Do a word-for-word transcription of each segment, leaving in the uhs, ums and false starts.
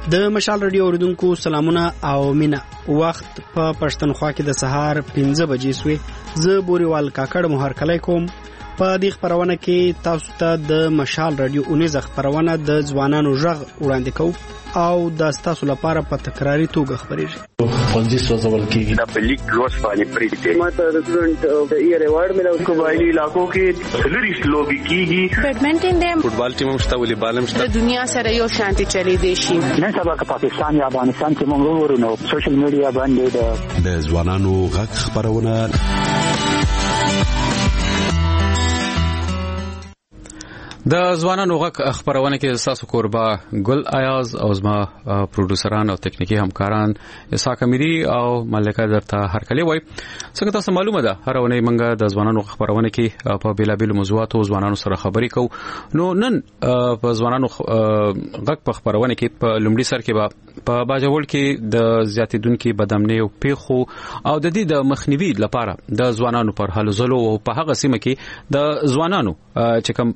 د مشال رادیو اوریدونکو سلامونه او مینا. وخت په پښتونخوا کې د سهار پنځه بجې سوې. زه بوريوال کاکړ مهر کلی کوم. په دې خبرونه کې تاسو ته د مشال رادیو اونیزه خبرونه د ځوانانو ژغ وړاندې کوو او د تاسو لپاره په تکراری توګه خبرېږي. پنځه سوزول کېږي د بلیک روز باندې پریټه ماته د سټوډنټ د ایئر ایوارډ ملو قبایلی علاقو کې سلریش لوبي کېږي. بیډمنټن دی، فوټبال ټیم مشته، والیبال مشته. د دنیا سره یو شانتي چلی دی شي. نن سبا که پاکستان یا افغانستان کې موږ ورونو سوشل میډیا باندې د ځوانانو غږ خبرونه د ځوانانو غږ خبرونه کې تاسو کوربه ګل ایاز او زما پروډوسران او تکنیکی همکاران اسحاق امیری او ملکه درته هرکلی وای. څنګه تاسو معلومه ده هر ونه منګه د ځوانانو خبرونه کې په بیلابل موضوعات او ځوانانو سره خبرې کوو. نو نن په ځوانانو غږ په خبرونه کې په لومړي سر کې په باجوړ کې د زیاتیدونکو بدامنۍ او پیخو او د دې د مخنیوي لپاره د ځوانانو پر هلو ځلو او په هغه سیمه کې د ځوانانو چې کوم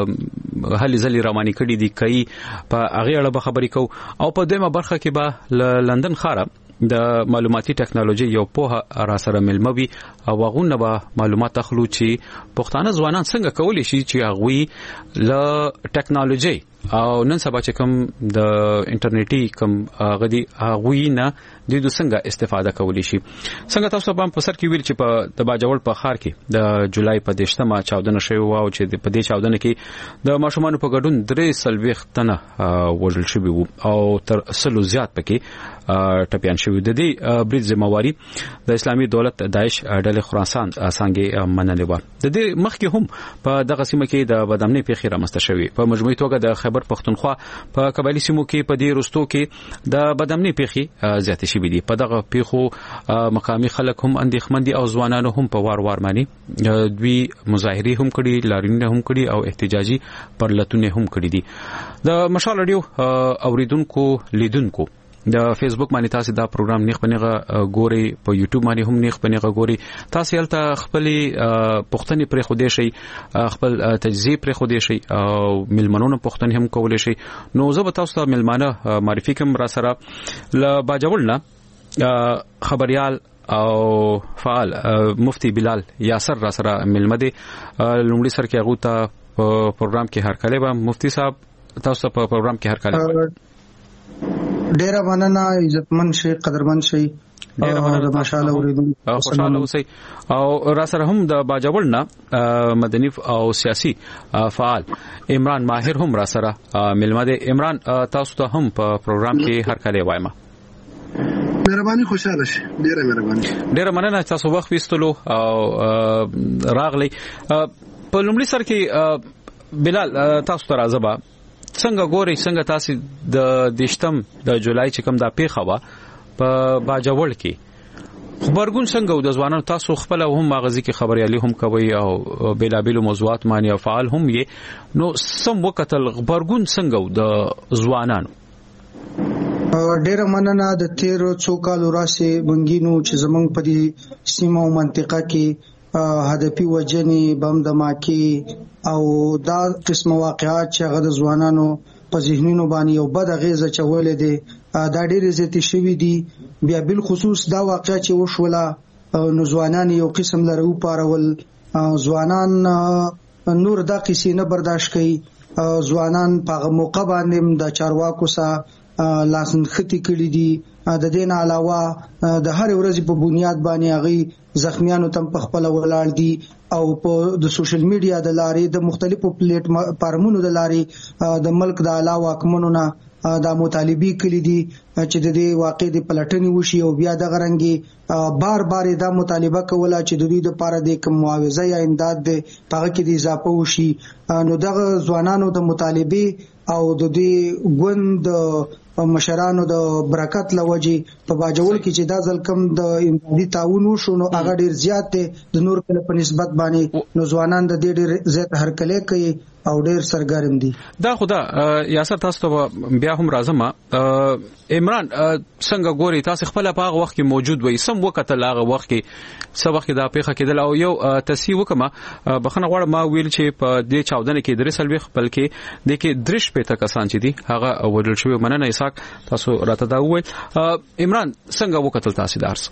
هلي ځلې رواني کړي دي کوي په هغه اړه خبرې کوو او په دیمه برخه کې به لندن خاره د معلوماتي ټکنالوژي یو په را سره ملموي او هغه به معلومات اخلو چې پښتانه ځوانان څنګه کولی شي چې هغه ل ټکنالوژي او نن سبا چې کوم د انټرنیټي کوم غدي هغه نه د دوی څنګه استفاده کولی شي. څنګه تاسو په پسر کې ویل چې په د باجوړ په خار کې د جولای په دیشتمه چاودنه شوی و او چې په دې چاودنه کې د ماشومان په ګډون درې سلويخ تنه وژل شوی وو او تر سلو زیات پکې ټپيان شوی. د دې برید ذمہواری د اسلامي دولت داعش ډلې خراسان څنګه منلې و. د دې مخکې هم په دغه سیمه کې د بدامنۍ پیښې رامنځته شوی. په مجموعي توګه د خیبر پښتونخوا په قبایلی سیمو کې په دې رستو کې د بدامنۍ پیښې زیاتې شوې دي. په دغه پیښو مقامي خلک هم اندېښمن دي او ځوانانو هم په وار وار باندې دوی مظاهرې هم کړي، لاریونونه هم کړي او احتجاجي پرلتونه هم کړي دي. د مشال رادیو اوریدونکو لیدونکو د فیسبوک باندې تاسو دا پروګرام نیخ پنیغه ګوري، په یوټیوب باندې هم نیخ پنیغه ګوري. تاسو یلته خپل پښتني پر خوده شي، خپل تجزیه پر خوده شي او ملمنونو پښتني هم کولای شي. نو زه به تاسو ته ملمانه معرفي کوم را سره ل باجوړنا خبريال او فعال مفتی بلال یاسر را سره ملمده لومړي سر کې هغه ته په پروګرام کې هر کله به مفتی صاحب تاسو په پروګرام کې هر کله ډیر مننه، عزتمن شي، قدرمن شي، ډیر مننه، ماشاءالله اوریدونکو خوشاله اوسئ. او را سره هم د باجوړنا مدني او سیاسي فعال عمران ماهر هم را سره ملمده. عمران تاسو ته هم په پروګرام کې هر کله وایم. مهرباني، خوشاله شي، ډیره مهرباني. ډیره مننه تاسو وخت وستلو او راغلی. په لومړي سر کې بلال تاسو ته راځبا څنګه ګوري، څنګه تاسو د دیشتم د جولای چې کوم دا پیښه وا په باجوړ کې خبرګون څنګه د ځوانانو تاسو خپل هم مغازي کې خبريالي هم کوي او بیلابل موضوعات باندې فعال هم یې. نو سم وخت خبرګون څنګه د ځوانانو؟ ډیره مننه. د تیر څو کالو راځي بنګینو چې زمنګ په دې سیمه او منطقه کې هدفي وجنې بم دماکي او دا قسم واقعات چې هغه د ځوانانو په ذهنونو باندې یو بد غیزه چولې دي دا ډېر زیاتې شوي دي. بیا بل خصوص دا واقعا چې وشوله نو ځوانان یو قسم لرو پارول، ځوانان نور دا قصې نه برداشت کوي. ځوانان په موقع باندې د چارواکو سره لاسن ختی کړي دي. د دې نه علاوه د هر ورځې په بنیاد باندې هغه زخمیانو تم په خپل ولاړ دي او په د سوشل میډیا د لارې د مختلفو پلیټ فارمونو د لارې د ملک د علاوه کومونه دا مطالبي کړي دي چې د دې واقع د پلټنې وشي او بیا د غرنګي بار بار دا مطالبه کوله چې د دوی د لپاره د کوم معاوضه یا امداد د پغه کې د اضافه وشي. نو دغه ځوانانو د مطالبه او د دې ګوند مشرانو د برکت لوجي په باجوړ کې چې دا ځل کم د امدادي تعاون وشو نو هغه ډیر زیات دی د نور کله په نسبت باندې. نو ځوانان د دې ډیر زیات هرکلی کوي او ډیر سرګرم دي. دا خدا یاسر تاسو ته بیا هم راځم. عمران څنګه ګوري تاسو خپل په هغه وخت کې موجود وای سم وخت لاغه وخت کې څه وخت دا پیښه کېدل او یو تصحیح وکما بخنه غواړم ما ویل چې په دې چاودنه کې درې سلوي خپل کې د کې درش په تکسان چې دي هغه وډل شوی مننه اسحاق تاسو راته دا وویل. عمران څنګه وکتل تاسو دارس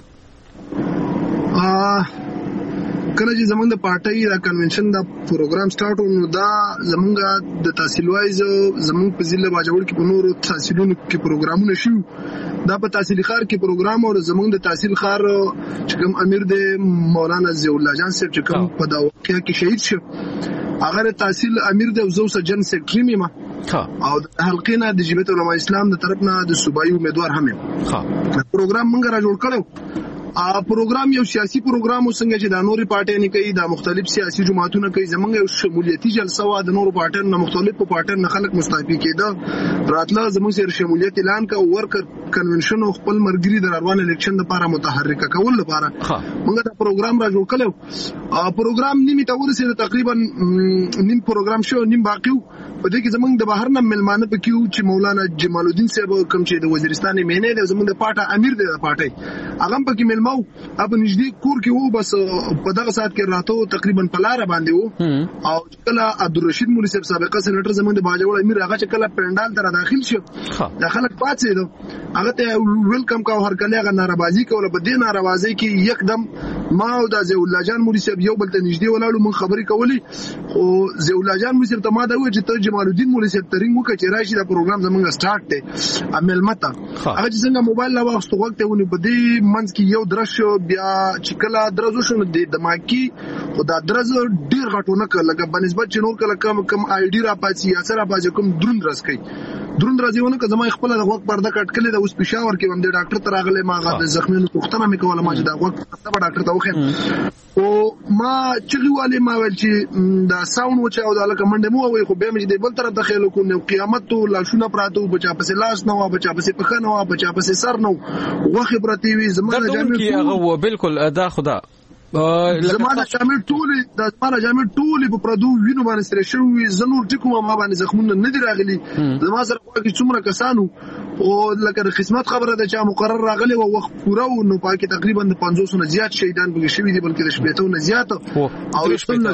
کله چې زمونږ د پارټي دا کنونشن دا پروګرام سٹارټ ونو دا زمونږ د تحصیل وایز زمونږ په ضلع باجوړ کې په نورو تحصیلونو کې پروګرامونه شو. دا په تحصیل خار کې پروګرام او زمونږ د تحصیل خار چې کوم امیر د مولانا ضیاء الله جان صاحب چې کوم په دا واقعیا کې شهید شو هغه تحصیل امیر د وزو سجن سیکریټری میما او د حلقې نه د جبهت علماء اسلام د طرف نه د صوبایي امیدوار هم ها پروګرام موږ را جوړ کړو. ا پروګرام یو سیاسي پروګرام وسنګ چې د نوري پارټي نه کوي د مختلف سیاسي جماعتونو کوي زمونږ یو شمولیتي جلسه وا د نورو پارټي نه مختلفو پارټي نه خلک مستعفي کېده راتله زموږ سره شمولیت اعلان کا ورکر کنونشن او خپل مرګري د روان الیکشن لپاره متحرک کول لپاره موږ دا پروګرام را جوړ کړو. ا پروګرام نیمه تا ورسېده تقریبا نیم پروګرام شو نیم باقی په دې کې زمونږ د بهر نه ملمانه پکې چې مولانا جمال الدین صاحب کوم چې د وزیرستان مینه د زمونږ د پارټي امیر د پارټي هغه پکې ملمو اب نږدې کور کې وو بس په دغه سات کې راته تقریبا پلار باندې وو او کله عبدالرشید مولوی صاحب سابقه سېنیټر زمونږ د باجوړ امیر هغه چې کله پندال تر داخل شو داخله پاتې دو هغه ته ویلکم کا هر کله هغه ناراضي کوله په دې ناراضي کې یکدم ما او د ضیاء الله جان مولوی صاحب یو بل ته نږدې ولاړو مون خبرې کولې او ضیاء الله جان مولوی صاحب ته ما دا وایي چې ته جمال الدین مولوی صاحب ترنګ وکړي چې راشي دا پروګرام زمونږ سٹارټ دی عمل متا هغه چې څنګه موبایل لا واغستو وخت ونه په دې منځ کې یو درش بیا چې کله درزو شو د دماکي خدا درز ډیر غټونه کله بنسبت چې نور کله کم کم آی ډی را پاتې یا سره پاتې کوم دروند رس کوي دروند راځيونه که زما خپل د وخت پرده کټ کړي د اوس پېښور کې هم د ډاکټر تر اغله ما غو د زخمونو پوښتنه مې کوله ما چې دا وخت په ډاکټر ته وخت او ما چې والي ما ول چې دا ساوند و چې او د لکه منډه مو وي خو به مې د بل طرف د خیلو کو نو قیامت تو لاشونه پراتو بچا پسې لاس نو بچا پسې پخنه نو بچا پسې سر نو وخت پرتی وي زما جامې کې هغه بالکل ادا خدا زمانه جامې ټولې د زمانه جامې ټولې په پردو وینو باندې سره شوې زنور ټکو ما باندې زخمونه نه دی راغلي زما سره کومه څومره کسانو او لکه د خدمت خبره ده چې مقرر راغلي او وخت پوره نو پاکي تقریبا د پنځوس نه زیات شهیدان بګی شوی دي بلکې د شپېتو نه زیات او شپږ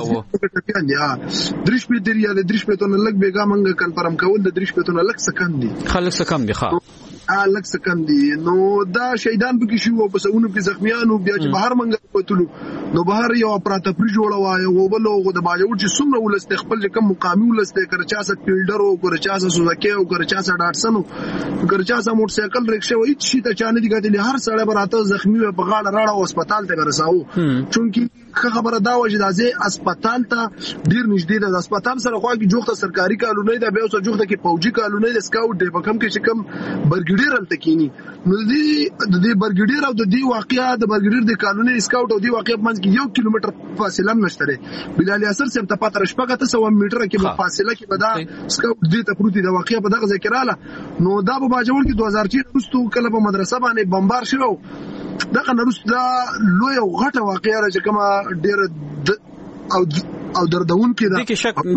درش په دریه د درش په تون لګ بیګا منګ کنفرم کول د درش په تون لګ سکم دي خلک سکم دي ښه ا لک سکم دي نو دا شهیدان بګی شو او پسونو کې زخمیانو بیا چې بهر منګ پتلو نو بهر یو اپراتپری جوړوا یو بل او د باجوړ چې څومره ولست خپل کم مقامي ولست کرچا سره فیلډر او کرچا سره سوزکه او کرچا سره ډاټسن کرچا سره موټر سایکل رکشا وای شي ته چانه دي ګټلې هر سړی براته زخمی په غاړه راړه او هسپتال ته ورساو چونکی خبره دا و چې دازه هسپتال ته ډیر نږدې ده هسپتال سره خو کې جوخته سرکاري کالونی ده بیا اوس جوخته کې فوجي کالونی ده سکاوټ دی په کم کې چې کم برګډیر التکینی نو دې د برګډیر او د دې واقعیا د برګډیر د کالونی سکاوټ او دې واقعیا په منځ کې یو کیلومتر فاصله نشته بلال یاسر سم ته پاتره شپږه ته سو میټر کې په فاصله کې بدا سکاوټ دې ته پروتي د واقعیا په دغه ذکر اله نو دا په باجوړ کې دوه هزار چار وروسته کله په مدرسه باندې بمبار شو دغه نرسته دا لوی او غټه واقعیا چې کومه ډېر او او دردون کې دا دغه شک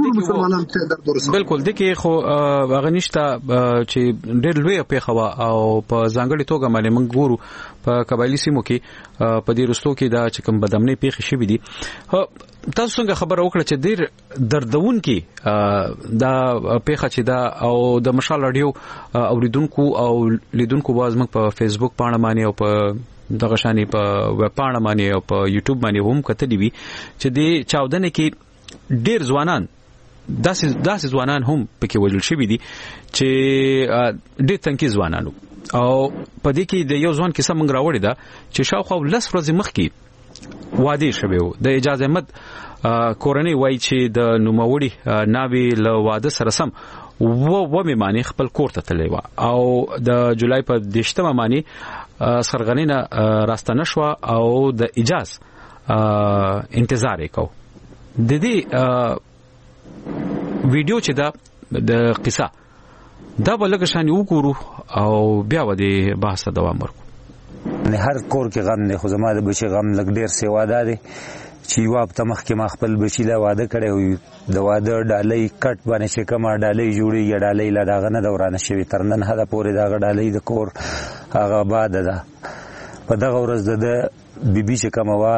بالکل دغه خو هغه نشته چې ډېر لوی پیښه او په ځانګړي توګه باندې موږ ګورو په قبایلی سیمو کې په دې رستو کې دا چې کوم بدامنۍ پیښې شوې دي تاسو څنګه خبر وکړه چې ډېر دردون کې دا پیښه چې دا او د مشال رادیو اوریدونکو او لیدونکو باز موږ په فیسبوک باندې باندې او په دغه شانی په ویب باندې باندې او په یوټیوب باندې هم کتلی وی چې د چاودنې کې ډیر ځوانان داسې داسې ځوانان هم پکې وژل شوي دي چې ډیر تنکي ځوانانو او په دې کې د یو ځوان کیسه موږ راوړې ده چې شاوخوا لس ورځې مخکې واده شوی و د اجازه احمد کورنۍ وایي چې د نوموړي ناوی له واده سره سم و و می معنی خپل کور ته تللی و او د جولای په دیشتمه معنی سرغنینه راستنه شو او د اجازه انتظار وکاو د دې ویډیو چې دا د قصه دا بلګ شان وګورو او بیا و دې بحث دوام ورکو نه هر کور کې غم نه خو زما د بچي غم لګ ډیر سیوا ده چې یو په مخ کې ما خپل بچی لا واده کړی وي د واده ډالۍ کټ باندې چې کومه ډالۍ جوړي یا ډالۍ لا داغه نه دورانه شوی تر نن هدا پورې داغه ډالۍ د کور هغه باد ده په دغه ورځ د بیبي چې کومه وا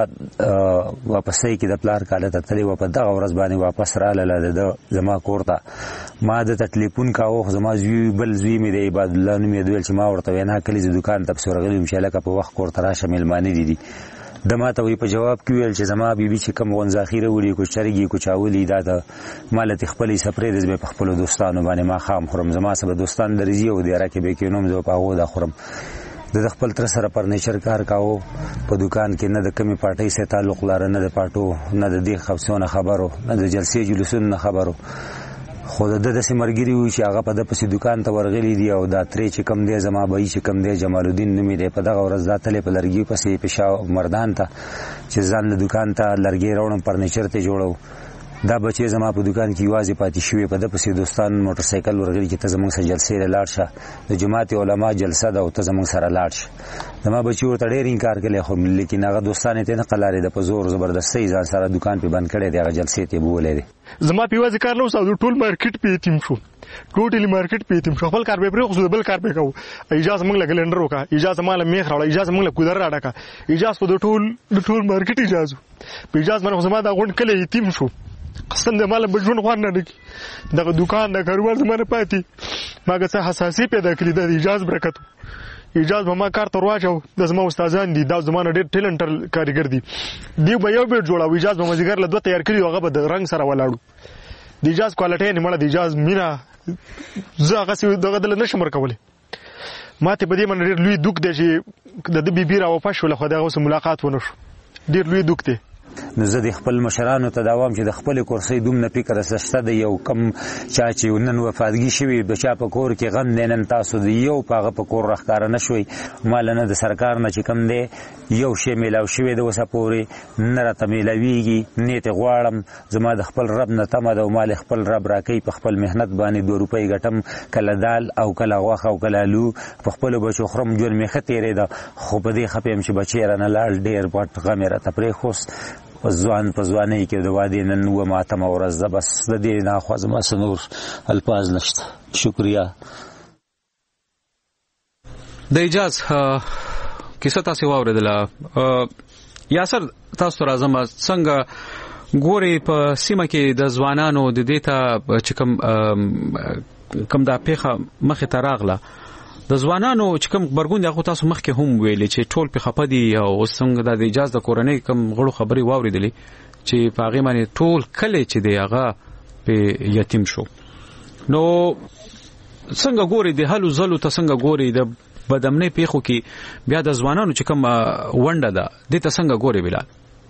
واپسې کې د پلار کاله ته تللی و په دغه ورځ باندې واپس رااله د زما کور ته ما د ټلیفون کاوه زما زوی بل زوی مې د عباد الله نوم یې دویل چې ما ورته وینا کلی ز دکان ته سورغلی مشه لکه په وخت کور ته راشه مېلمانه دي دي د ما ته وی په جواب کې ویل چې زما بیبي چې کوم غونځاخیره وړي کو چرګي کو چاولي دا د مالت خپلې سفرې د په خپل دوستانو باندې ما خام خورم زما سره دوستان درځي او د راکې به کې نوم زو پاغو دا خورم د خپل تر سره فرنیچر کار کاوه په دکان کې نه د کمی پارټۍ سره تعلق لري نه د پټو نه د دې خبرونه خبرو نه د جلسې جلوسونو خبرو خو د د سیمرګری وی چې هغه په د پسې دکان ته ورغلی دی او دا ترې چې کم دی زما بای چې کم دی جمال الدین نومې دی په دغه ورځ داتلې په لرګي پسې پښا مردان ته چې ځان له دکان ته لرګي راوړم فرنیچر ته جوړو دا بچي زما په دکان کې واځي پاتې شوی په د پسې دوستان موټر سایکل ورغلی چې ته زموږ سره جلسې لاړ شه د جماعت علما جلسه ده او ته زموږ سره لاړ شه زما بچي ورته ډېر انکار کړي خو لیکن هغه دوستان ته نه قلاري د په زور زبردستۍ ځان سره دکان په بند کړي دی هغه جلسې ته بولې دي زما په واځي کار نو ساده ټول مارکیټ په تیم شو ټوټلی مارکیټ په تیم شو خپل کار به پرې خو بل کار به کوو اجازه موږ له ګلندر وکا اجازه مال میخ راوړ اجازه موږ له کودر راډکا اجازه په ټول ټول مارکیټ اجازه په اجازه باندې زما دا غون کله یتیم شو قسم دې مال بجون خوان نه کی دغه دکان د کاروبار زمانه پاتې ماګه څه حساسي پیدا کړی د اجازه برکت اجازه به ما کار تر واچو د زما استادان دي دا زمانه ډېر ټیلنټر کاریګر دي دی به یو بیت جوړاو اجازه به مزګر له دوه تیار کړی هغه به د رنگ سره ولاړو د اجازه کوالټي نه مړه د اجازه مینا زه هغه څه دغه دل نشم ورکولې ماته به دې من ډېر لوی دوک دی چې د بي بي را وفاش ول خو دغه ملاقات ونه شو ډېر لوی دوک دی نو زه د خپل مشرانو ته داوام چې د خپل کورسۍ دوم نه فکر سشته د یو کم چا چې نن وفادګي شوی بچا په کور کې غم نه نن تاسو د یو پاغه په کور راخکار نه شوي مال نه د سرکار نه چې کم دی یو شی میلاو شوی د وسه پوري نه راته میلاویږي نیت غواړم زما د خپل رب نه تمه د مال خپل رب راکې په خپل مهنت باندې دوه روپۍ ګټم کله دال او کله غوښه او کله الو په خپل بچو خرم جوړ میخه تیرې دا خو په دې خپم چې بچی رانه لاړ ډیر پټ غمه را تپرې خوس ځوان په ځوانۍ کې د وادي نن و ماتم ورځ بس د دې نه خو زما سنور الفاظ نشته شکریا د اجازه کیسه تاسو واوریدله یاسر تاسو راځم څنګه ګوري په سیمه کې د ځوانانو د دیتا چې کوم کوم دا پیخه مخه تراغله د ځوانانو چې کوم برګون دغه تاسو مخکې هم ویلې چې ټول په خپدي او څنګه د اجازه د کورنۍ کوم غړو خبري واوریدلې چې پاغه باندې ټول کله چې دی هغه په یتیم شو نو څنګه ګوري د حلو زلو ته څنګه ګوري د بدمنې پیخو کې بیا د ځوانانو چې کوم ونده ده د ته څنګه ګوري بلال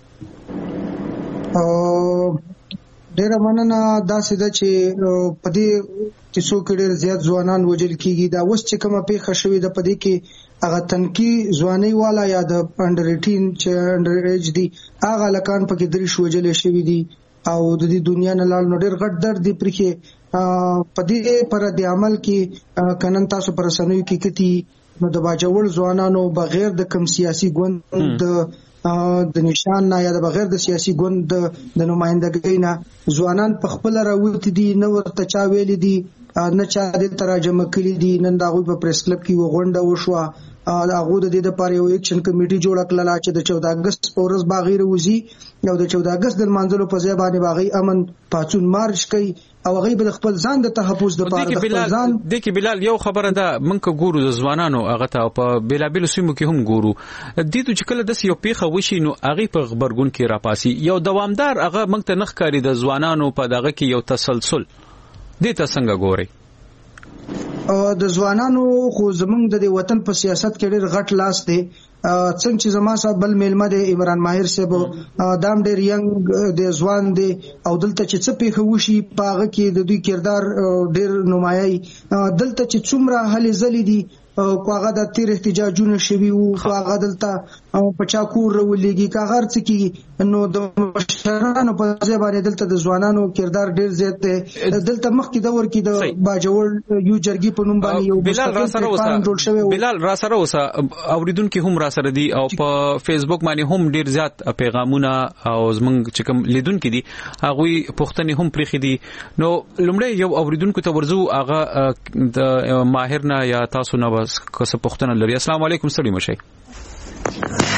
ډیره مننه دا سده چې پدې چې څو کډیر زیات ځوانان وجل کیږي دا وس چې کومه پیښه شوې ده پدې کې هغه تنکی ځواني والا یا د انډر اټین چې انډر ایج دي هغه لکان پکې درې شوجل شوې دي او د دې دنیا نه لاړ نو ډیر غټ درد دی پرې پدې پر د عمل کې کنن تاسو پر سنوي کې کتی نو د باجوړ ځوانانو بغیر د کم سیاسي ګوند د د نشان نه یا د بغیر د سیاسي ګوند د نمائندګۍ نه ځوانان په خپل راوتی دي نو ورته چا ویل دي نه چا د تراجمه کړی دي نن دا غوي په پریس کلب کې وغونډه وشوه هغه د دې لپاره یو اکشن کمیټي جوړ کړل چې د چودہ اگست پورز باغیر وزي یو د چودہ اگست د منځلو په ځای باندې باغی امن پاتون مارش کوي او هغه به خپل ځان د تحفظ د پاره د خپل ځان د کې بلال یو خبره ده منکه ګورو د ځوانانو هغه ته په بلابل سیمو کې هم ګورو د دې چې کله د یو پیخه وشي نو هغه په خبرګون کې راپاسي یو دوامدار هغه منکه نخ کاری د ځوانانو په دغه کې یو تسلسل دې ته څنګه ګوري د ځوانانو خو زمونږ د وطن په سیاست کې ډېر غټ لاس دی څنګه چې زما صاحب بل میلمه دی عمران ماهر صاحب دام ډېر ینګ د ځوان دی او دلته چې څه پیښه وشي پاغه کې د دوی کردار ډېر نمایي دلته چې څومره هلې ځلې دي کوغه د تیر احتجاجونه شوي او کوغه دلته پچاکور ولېږي کاغر څه کی نو د مشرانو په ځای باندې دلته د ځوانانو کردار ډیر زیات دی دلته مخکې دور کې د باجوړ یو جرګي په نوم باندې یو بلال را سره وسه بلال را سره وسه اوریدونکو هم را سره دي او په فیسبوک باندې هم ډیر زیات پیغامونه او زمونږ چې کوم لیدونکو دي هغه پښتني هم پرېخي دي نو لومړی یو اوریدونکو ته ورزو هغه د ماهر نه یا تاسو نه بس که څه پښتنه لري. السلام علیکم ستړي مشه.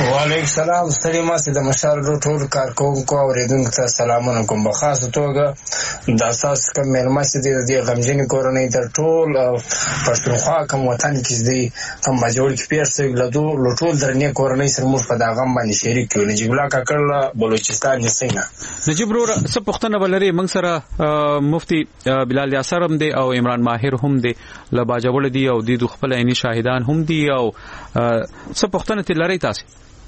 وعلیکم السلام. ستړي ماسي د مشال ټول کارکونکو او ریډونکو ته سلامونه کوم. په خاصه توګه د اساس کوم مېلمست دي د غمجنې کورنۍ د ټول پښتونخوا کوم وطن کې دي کوم باجوړ کې پیښه لدو لټول درنې کورنۍ سره موږ په دغه باندې شریک یو. نجیب الله کاکړ بلوچستان نسینا. نجیب ورو څه پښتنه ولري موږ سره مفتي بلال یاسر هم دي او عمران ماهر هم دي ل باجوړ دي او د خپل عیني شاهدان هم دي او څه پښتنه تلری تاسو.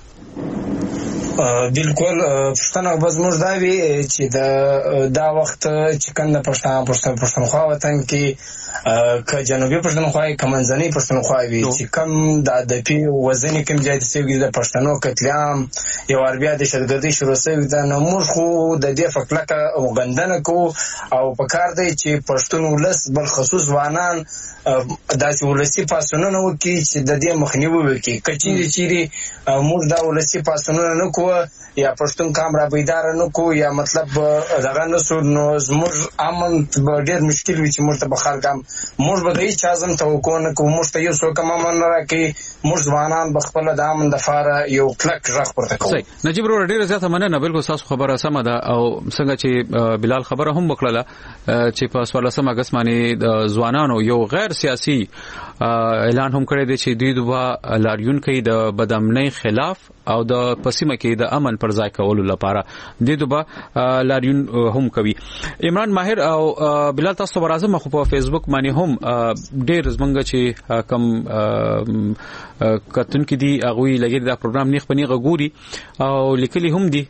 بالکل پښتنه بس موږ دا وی چې دا دا وخت چې کنده پښتون پښتون پښتونخوا وطن کې ک جنوبي پښتونخوا کې منځنۍ پښتونخوا وی چې کم د د پی وزن کم ځای ته سیږي د پښتنو قتلعام یو اربیا د شرګردي شروع شوی دا نو موږ خو د دې فکلکه وګندنه کو او په کار دی چې پښتون ولس بل خصوص وانان داسې ولسی پاسونونه وکړي چې د دې مخنیوي وکړي. کچېری چیرې موږ دا ولسی پاسونونه نه کوو یا پښتون کامرا بیدار نه کو یا مطلب دغه نسو نو زموږ امن ډېر مشکل وي چې موږ ته بخار کم موږ به د هیڅ ازم توقع نه کوو. موږ ته یو څوک امن نه راکړي. موږ ځوانان بخپل د امن د فاره یو کلک غږ پورته کوو. نجیب ورو ډېر زیاته مننه. بالکل تاسو خبره سمه ده او څنګه چې بلال خبره هم وکړه چې په څوارلسم اگست باندې د ځوانانو یو غیر سیاسي اعلان هم کړی دی چې دوی دوه لاریون کوي د بدامنۍ خلاف او د پسیمه کې د امن پر ځای کولو لپاره دوی دوه لاریون هم کوي. عمران ماهر او بلال تاسو به راځم خو په فیسبوک باندې هم ډېر زمونږ چې کم کتون کې دي هغوی لګي دا پروګرام نیخ پنی غوري او لیکلي هم دي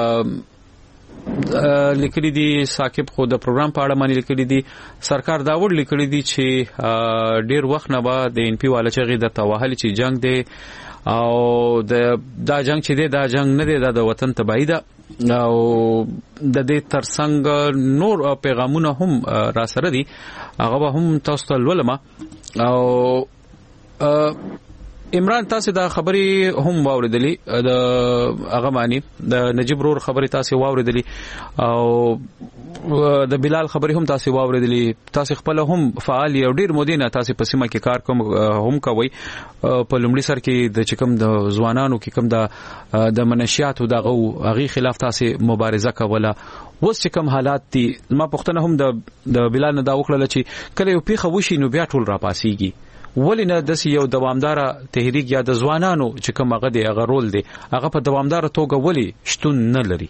لیکلي دي ثاقب خو د پروګرام په اړه باندې لیکلي دي. سرکار داوود لیکلي دي چې ډیر وخت نه بعد د ان پی والا چې د توهل چې جنگ دی او د دا جنگ چې دی دا جنگ نه دی دا د وطن تباہی ده او د دې ترڅنګ نور پیغامونه هم را سره دي هغه هم تاسو ته ولما او عمران تاسو دا خبري هم واوریدلی د هغه معنی د نجیب رور خبري تاسو واوریدلی او د بلال خبري هم تاسو واوریدلی. تاسو خپل هم فعال یو ډیر مودینه تاسو په سیمه کې کار کوم هم کوي په لومړي سر کې د چکم د ځوانانو کې کوم د د منشياتو دغه هغه خلاف تاسو مبارزه کوله. اوس چې کوم حالات دي ما پښتنه هم د د بلال نه دا وکړل چې کله یو پیخه وشي نو بیا ټول را پاسيږي. ولی نه د یو دوامدار تحریک یا د ځوانانو چې کوم هغه دی هغه رول دی هغه په دوامدار توګه ولی شتون نه لري.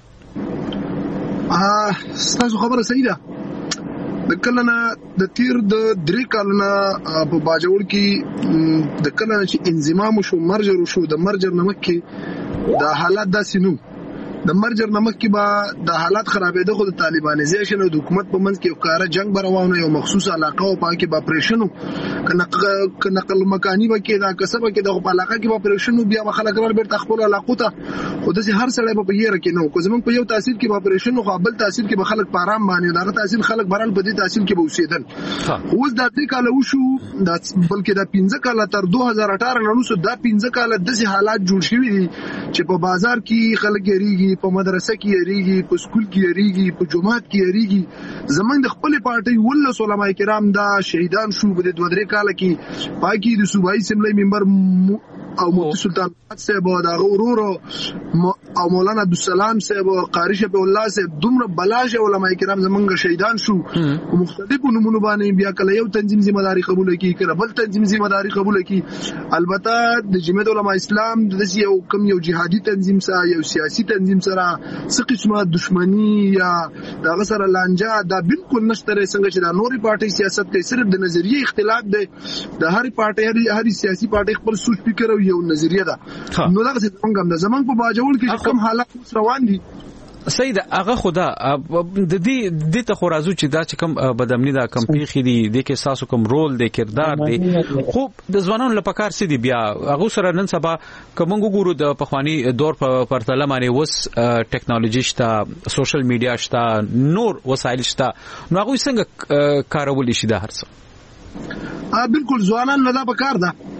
اه ستاسو خبره صحیح ده. د کلنه د تیر د درې کلنه په باجوړ کې د کلنه چې انضمام شو مرجر شو د مرجر نمک کې د حالات داسې نو د مرجر نمک کې با د حالات خرابېده خو د طالبانیزیشن او د حکومت په منځ کې یو کار جنگ بروانه یو مخصوصه علاقه او پاکي با پریشنو کنه نقل مکانی به کې دا کسبه کې د علاقه کې با پریشنو بیا خلک ور بیرته خپل علاقه ته خو د هر سړی په یره کې نو کو زمون په یو تاثیر کې با پریشنو خو بل تاثیر کې به خلک پارام باندې دغه تاثیر خلک برال په دې تاثیر کې به اوسېدل. اوس د دې کال وشو د بلکې د پنځه کال تر دوه هزار اټھارہ نه وروسته د پنځه کال د حالات جوړ شوي دي چې په بازار کې خلک یریږي په مدرسه کې یریږي په سکول کې یریږي په جماعت کې یریږي. زمونږ د خپل پارټي ولس علماء کرام دا شهیدان شو په دوه درې کال کې پاکي د صوبایي اسمبلی ممبر او مفتی سلطان صاحب دا ورور او مولانا عبدالسلام صاحب قاری شفیع الله صاحب دومره بلاش علماء کرام زمونږ شهیدان شو او مختلفو نمونه باندې بیا کله یو تنظیم ذمہ داری قبول کړي کله بل تنظیم ذمہ داری قبول کړي. البته د جمعیت علماء اسلام د یو کم یو جهادي تنظیم سره یو سیاسي تنظیم سره څه قسمه دښمنی یا دغه سره لانجه دا بالکل نشته. څنګه چې د نوري پارټي سیاست کې صرف د نظریه اختلاف دی د هر پارټي هر سیاسي پارټي خپل سوچ فکر او یو نظریه ده. نو دا څه څنګه د زمنګ په باجوړ کې کوم حالات روان دي سید هغه خدا د دې د ته خورازو چې دا چې کوم بدامنی دا کم پیخي دي د کې ساسو کوم رول دی کردار دی خو د ځوانانو لپاره سي دي بیا هغه سره نن سبا کوم ګورو د پخوانی دور په پرتله باندې وس ټیکنالوژي شته سوشل میډیا شته نور وسایل شته نو هغه څنګه کارول شي دا هرڅه. ا بالکل ځوانان نه دا پکار ده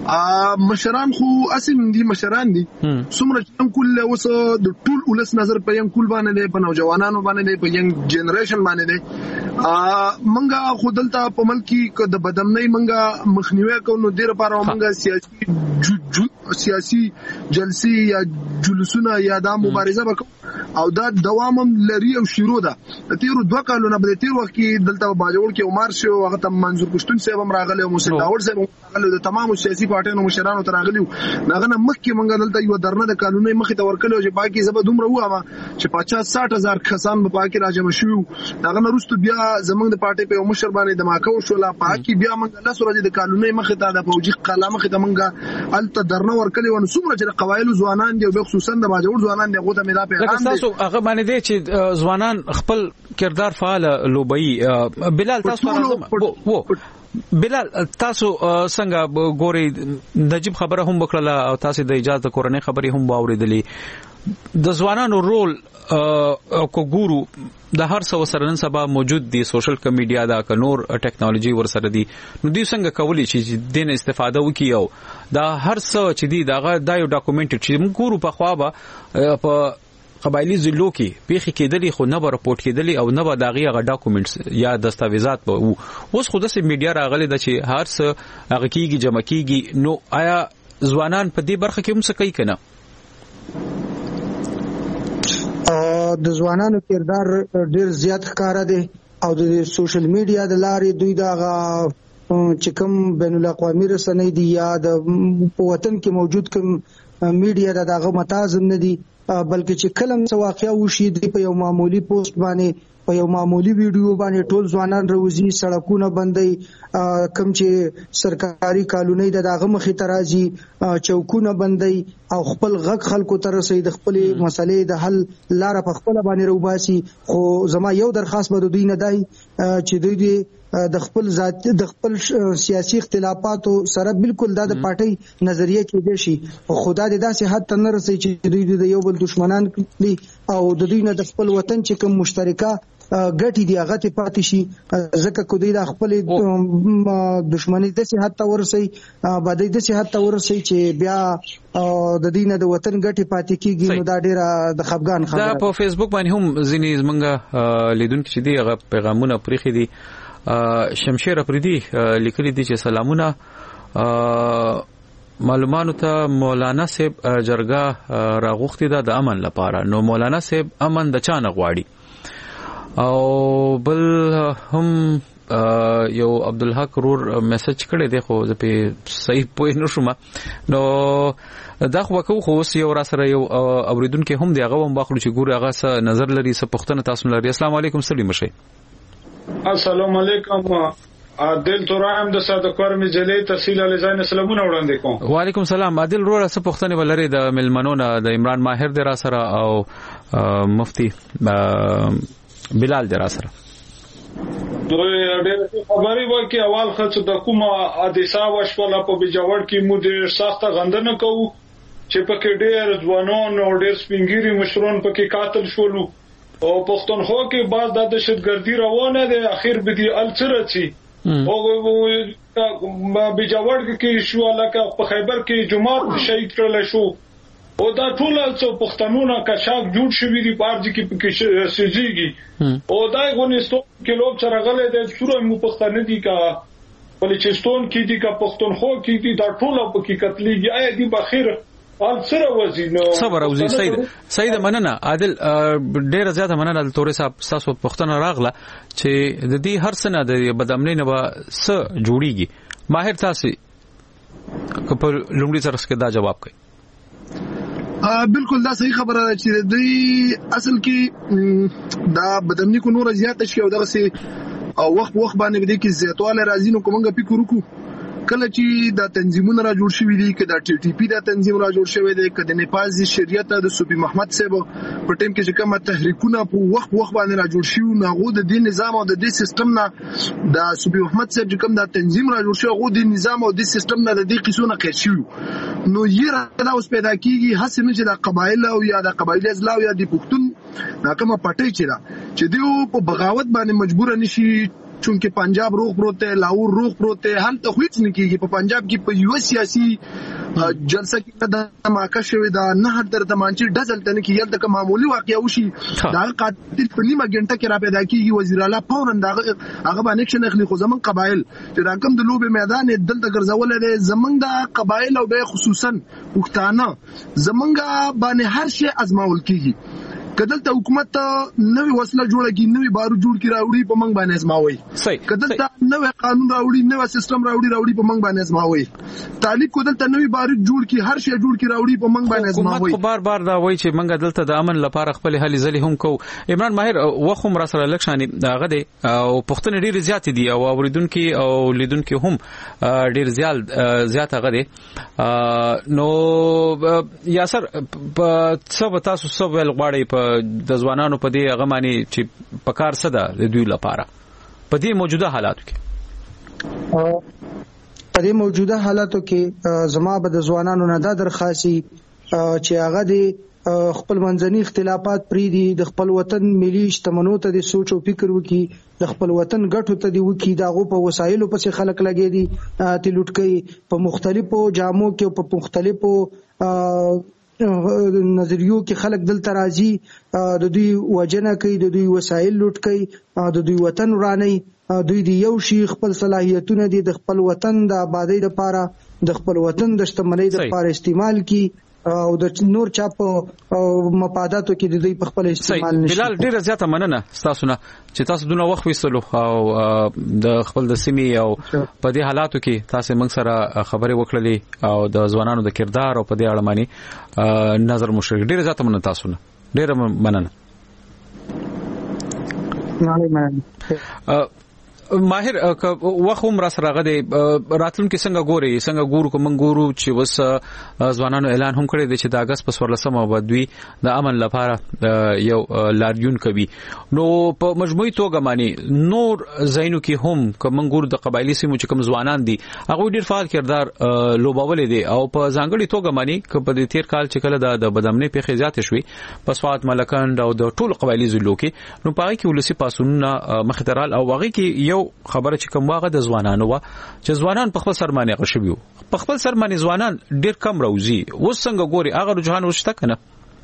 مشران خو اسیم دي مشران دي څومره چې کله اوس د ټول ولس نظر په یم کول باندې دی په نوجوانانو باندې دی په ینګ جنریشن باندې دی منګه خو دلته په ملک کې د بدامنۍ منګه مخنیوي کوو نو ډیر لپاره منګه سیاسي سیاسي جلسي یا جلوسونه یا د مبارزه وکړو او دا دوام لري او شروع ده تیر دوه کالونه به تیر وخت کې دلته باجوړ کې عمر شو هغه ته منظور پښتون صاحب هم راغلی او موسی داوود صاحب راغلی د تمام سیاسي پارټیانو مشرانو ته راغلی نغه نه مخکې منګه دلته یو درنه د قانوني مخې ته ورکلو چې باقي زبر دومره وامه چې پچاس ساټ هزار کسان په پاکي راجم شو نغه نه رستو بیا زمونږ د پارټي په مشر باندې د ماکو شو لا پاکي بیا منګه لاس ورځ د قانوني مخې ته د فوجي قلمه مخې ته منګه الته درنه ورکلی ونه څومره چې قوایل ځوانان دي او خصوصا د باجوړ ځوانان دي غوته مې دا پیغام تاسو هغه باندې دي چې ځوانان خپل کردار فعال لوبي بلال تاسو وو بلال تاسو څنګه ګوري نجيب خبره هم وکړه او تاسو د اجازه کورنۍ خبري هم واوریدلې د ځوانانو رول او کو ګورو د هر څو سره نن سبا موجود دي سوشل میډیا دا ک نور ټیکنالوژي ور سره دي نو دوی څنګه کولی چې دین استفاده وکړي او دا هر څه چې دي دا دا یو ډاکومنټ چې موږ ګورو په خوا په قبایلی ضلعو کې پیخي کېدلی خو نه به راپورټ کېدلی او نه به داغي هغه ډاکومنټس یا دستاویزات به اوس خو د میډیا راغلي د چې هر څه هغه کېږي جمع کېږي نو آیا ځوانان په دې برخه کې هم څه کوي کنه د ځوانانو کردار ډیر زیات ښکارا دي او د سوشل میډیا د لارې دوی دا چې کوم بین الاقوامي رسنۍ دي یا د وطن کې موجود کوم میډیا د دغه متازم نه دي بلکې چې کلم څه واقعیا وشي دی په یو معمولی پوسټ باندې په یو معمولی ویډیو باندې ټول ځوانان روزي سړکونه بندي کم چې سرکاري کالونی د دغه مخې ته راځي چوکونه بندي او خپل غږ خلکو ته رسي د خپل مسلې د حل لار په خپل باندې روباسي خو زما یو درخواست به دوی نه دی چې دوی د خپل ذات د خپل سیاسي اختلافاتو سره بالکل د پارټي نظریه کې دي شي او خدا دې داسې حد ته نه رسي چې دوی د یو بل دشمنان دي او د دوی نه د خپل وطن چې کوم مشترکه ګټي دی هغه ته پاتې شي ځکه کو دوی د خپل دشمنی د سي حد ته ورسي باندې د سي حد ته ورسي چې بیا د دینه د وطن ګټي پاتې کیږي نو دا ډیره د خفګان خبره دا په فیسبوک باندې هم ځینې زمونږ لیدونکو چې دی هغه پیغامونه پرېخي دي شمشیر افریدي لیکلي دي چې سلامونه معلوماتو ته مولانا صاحب جرګه راغوختي ده د امن لپاره نو مولانا صاحب امن د چانه غواړي او بل هم یو عبدالحق رور میسج کړی دی خو زه په صحیح پوه نه شوم نو دا خو وکاو خو یو را سره یو اوریدونکو هم دی هغه هم باخلو چې ګور هغه څه نظر لري څه پښتنه تاسو لري السلام علیکم سلیم شي السلام علیکم عادل تورام د صادقور می جلې تحصیل علی زین سلامونه وړاندې کوم وعلیکم السلام عادل رور څه پښتنه ولري د ملمنونه د عمران ماهر دی را سره او مفتی بلال دی را سره دوی ډېر خبري وایي چې اول خلک د کومه حادثه وشوله په بجاور کې مو ډېر سخت غندنه کوو چې پکې ډېر ځوانان او ډېر سپینګيري مشران پکې قاتل شول او پښتونخوا کې بعض د دهشتګردي روانه ده اخر به دي الچرچی او بجاور کې شو لکه په خیبر کې جمعه شهید کړل شو او دا ټول څو پښتنونه کشاف جوړ شوی دي پارځ کې پکې سيږي او دا غونستو کې لوب سره غلې د سوره مو پښتنه دي کا بلوچستان کې دي کا پښتونخوا کې دي دا ټول پکې قتلېږي آیا دي بخیر حال سره وزینو صبر او سید سید مننه عادل ډیر زیاته مننه تورې صاحب تاسو پښتنه راغله چې د دې هر سنه د بدامنۍ نه س جوړیږي ماهر تاسو په لومړي سره څه دا جواب کوي بالکل دا صحیح خبره ده چې دوی اصل کې دا بدامنۍ کو نور زیات شي او دغه سي او وخت وخت باندې دې کې زیاتواله راځي نو کومه فکر وکړو کله چې دا تنظیمونه را جوړ شوي دي کله ټي ټي پی دا تنظیم را جوړ شوی دی کله نیپال د شریعت د صوفي محمد صاحب په ټیم کې چې کومه تحریکونه په وخت وخت باندې را جوړ شوي نو د دې نظام او د دې سیستم نه د صوفي محمد صاحب چې کوم دا تنظیم را جوړ شوی غو د نظام او د سیستم نه د دې قصونه خیر شوی نو یې را اوس پیدا کیږي هڅه نه چې د قبایل او یا د قبایل ازلا او یا د پښتون دا کومه پټي چې دا چې دیو په بغاوت باندې مجبور نشي چونکه پنجاب روغ پروت دی، لاهور روغ پروت دی، هلته خو هیڅ نه کیږي. په پنجاب کې په یو سیاسي جلسه کې د ماکه شوی دا نه در د مانچې ډزل ته نه کیږي. هلته که معمولی واقعیا وشي دا قاتل په نیمه ګنټه کې را پیدا کیږي، وزیر اعلی فورا دا هغه باندې اکشن اخلي. خو زمون قبایل چې دا کوم د لوبې میدان دلته ګرځول دي، زمون د قبایل او به خصوصا پښتانه زمونږ باندې هر شی ازماول کیږي. کدلته حکومت نوې وسله جوړه کی، نوې بارو جوړ کی راوړي په منګ باندې ازماوي. کدلته نوې قانون راوړي، نوې سیستم راوړي راوړي په منګ باندې ازماوي. طالب کدلته نوې بارو جوړ کی، هر شی جوړ کی راوړي په منګ باندې ازماوي. حکومت خو بار بار دا وایي چې منګ دلته د امن لپاره خپل هلي ځلې هم کو. عمران ماهر وخم را سره لکشاني داغه دي او پښتون ډیر زیات دي او اوریدونکو او لیدونکو هم ډیر زیات زیات هغه دي. نو یاسر په څه تاسو څه ول غواړي په د ځوانانو په دې هغه معنی چې په کار څه ده د دوی لپاره په دې موجوده حالاتو کې؟ په دې موجوده حالاتو کې زما به د ځوانانو نه دا درخواستي چې هغه د خپل منځني اختلافات پری دي، د خپل وطن ملي شتمنو ته د سوچ او فکر وکي، د خپل وطن ګټو ته دی وکي. داغه په وسایلو پسې خلک لګي دي، تی لټکي په مختلفو جامو کې او په مختلفو نظریو کې خلک دلته راځي، د دوی وجنه کوي، د دوی وسایل لوټ کوي، د دوی وطن وراني. دوی دی یو شي خپل صلاحیتونه دي د خپل وطن د آبادی لپاره، د خپل وطن د شتمنۍ لپاره استعمال کی او د نور چا په مفاداتو کې د دوی په خپل استعمال نشي. بلال ډیره زیاته مننه تاسو نه چې تاسو دونه وخت وېستلو او د خپل د سیمې او په دې حالاتو کې تاسو موږ سره خبرې وکړلې او د ځوانانو د کردار او په دې اړه باندې نظر مشرک. ډیره زیاته مننه تاسو نه، ډیره مننه. ماهر وخم را سره غدي راتلون کې څنګه ګوري څنګه ګورو کوم ګورو چې وس ځوانانو اعلان هم کړی دی چې د اگست په څوارلسمه باندې د امن لپاره یو لاریون کوي. نو په مجموعي توګه معنی نور زینو کې هم کوم ګورو د قبایلی سیمو چې کوم ځوانان دي هغه ډیر فعال کردار لوبول دي او په ځانګړي توګه معنی په دې تیر کال چې کله د بدامنۍ پیښې زیات شوي په سواد ملکند او د ټول قبایلی زلو کې نو پاره کې ولسی پاسونه مخدرال او واغې کې یو خبره چې کوم واغه د ځوانانو وا چې ځوانان په خپل سرمانه غشبيو په خپل سرمانه ځوانان ډیر کم راوځي. اوس څنګه ګوري هغه رجحان وشته کنه؟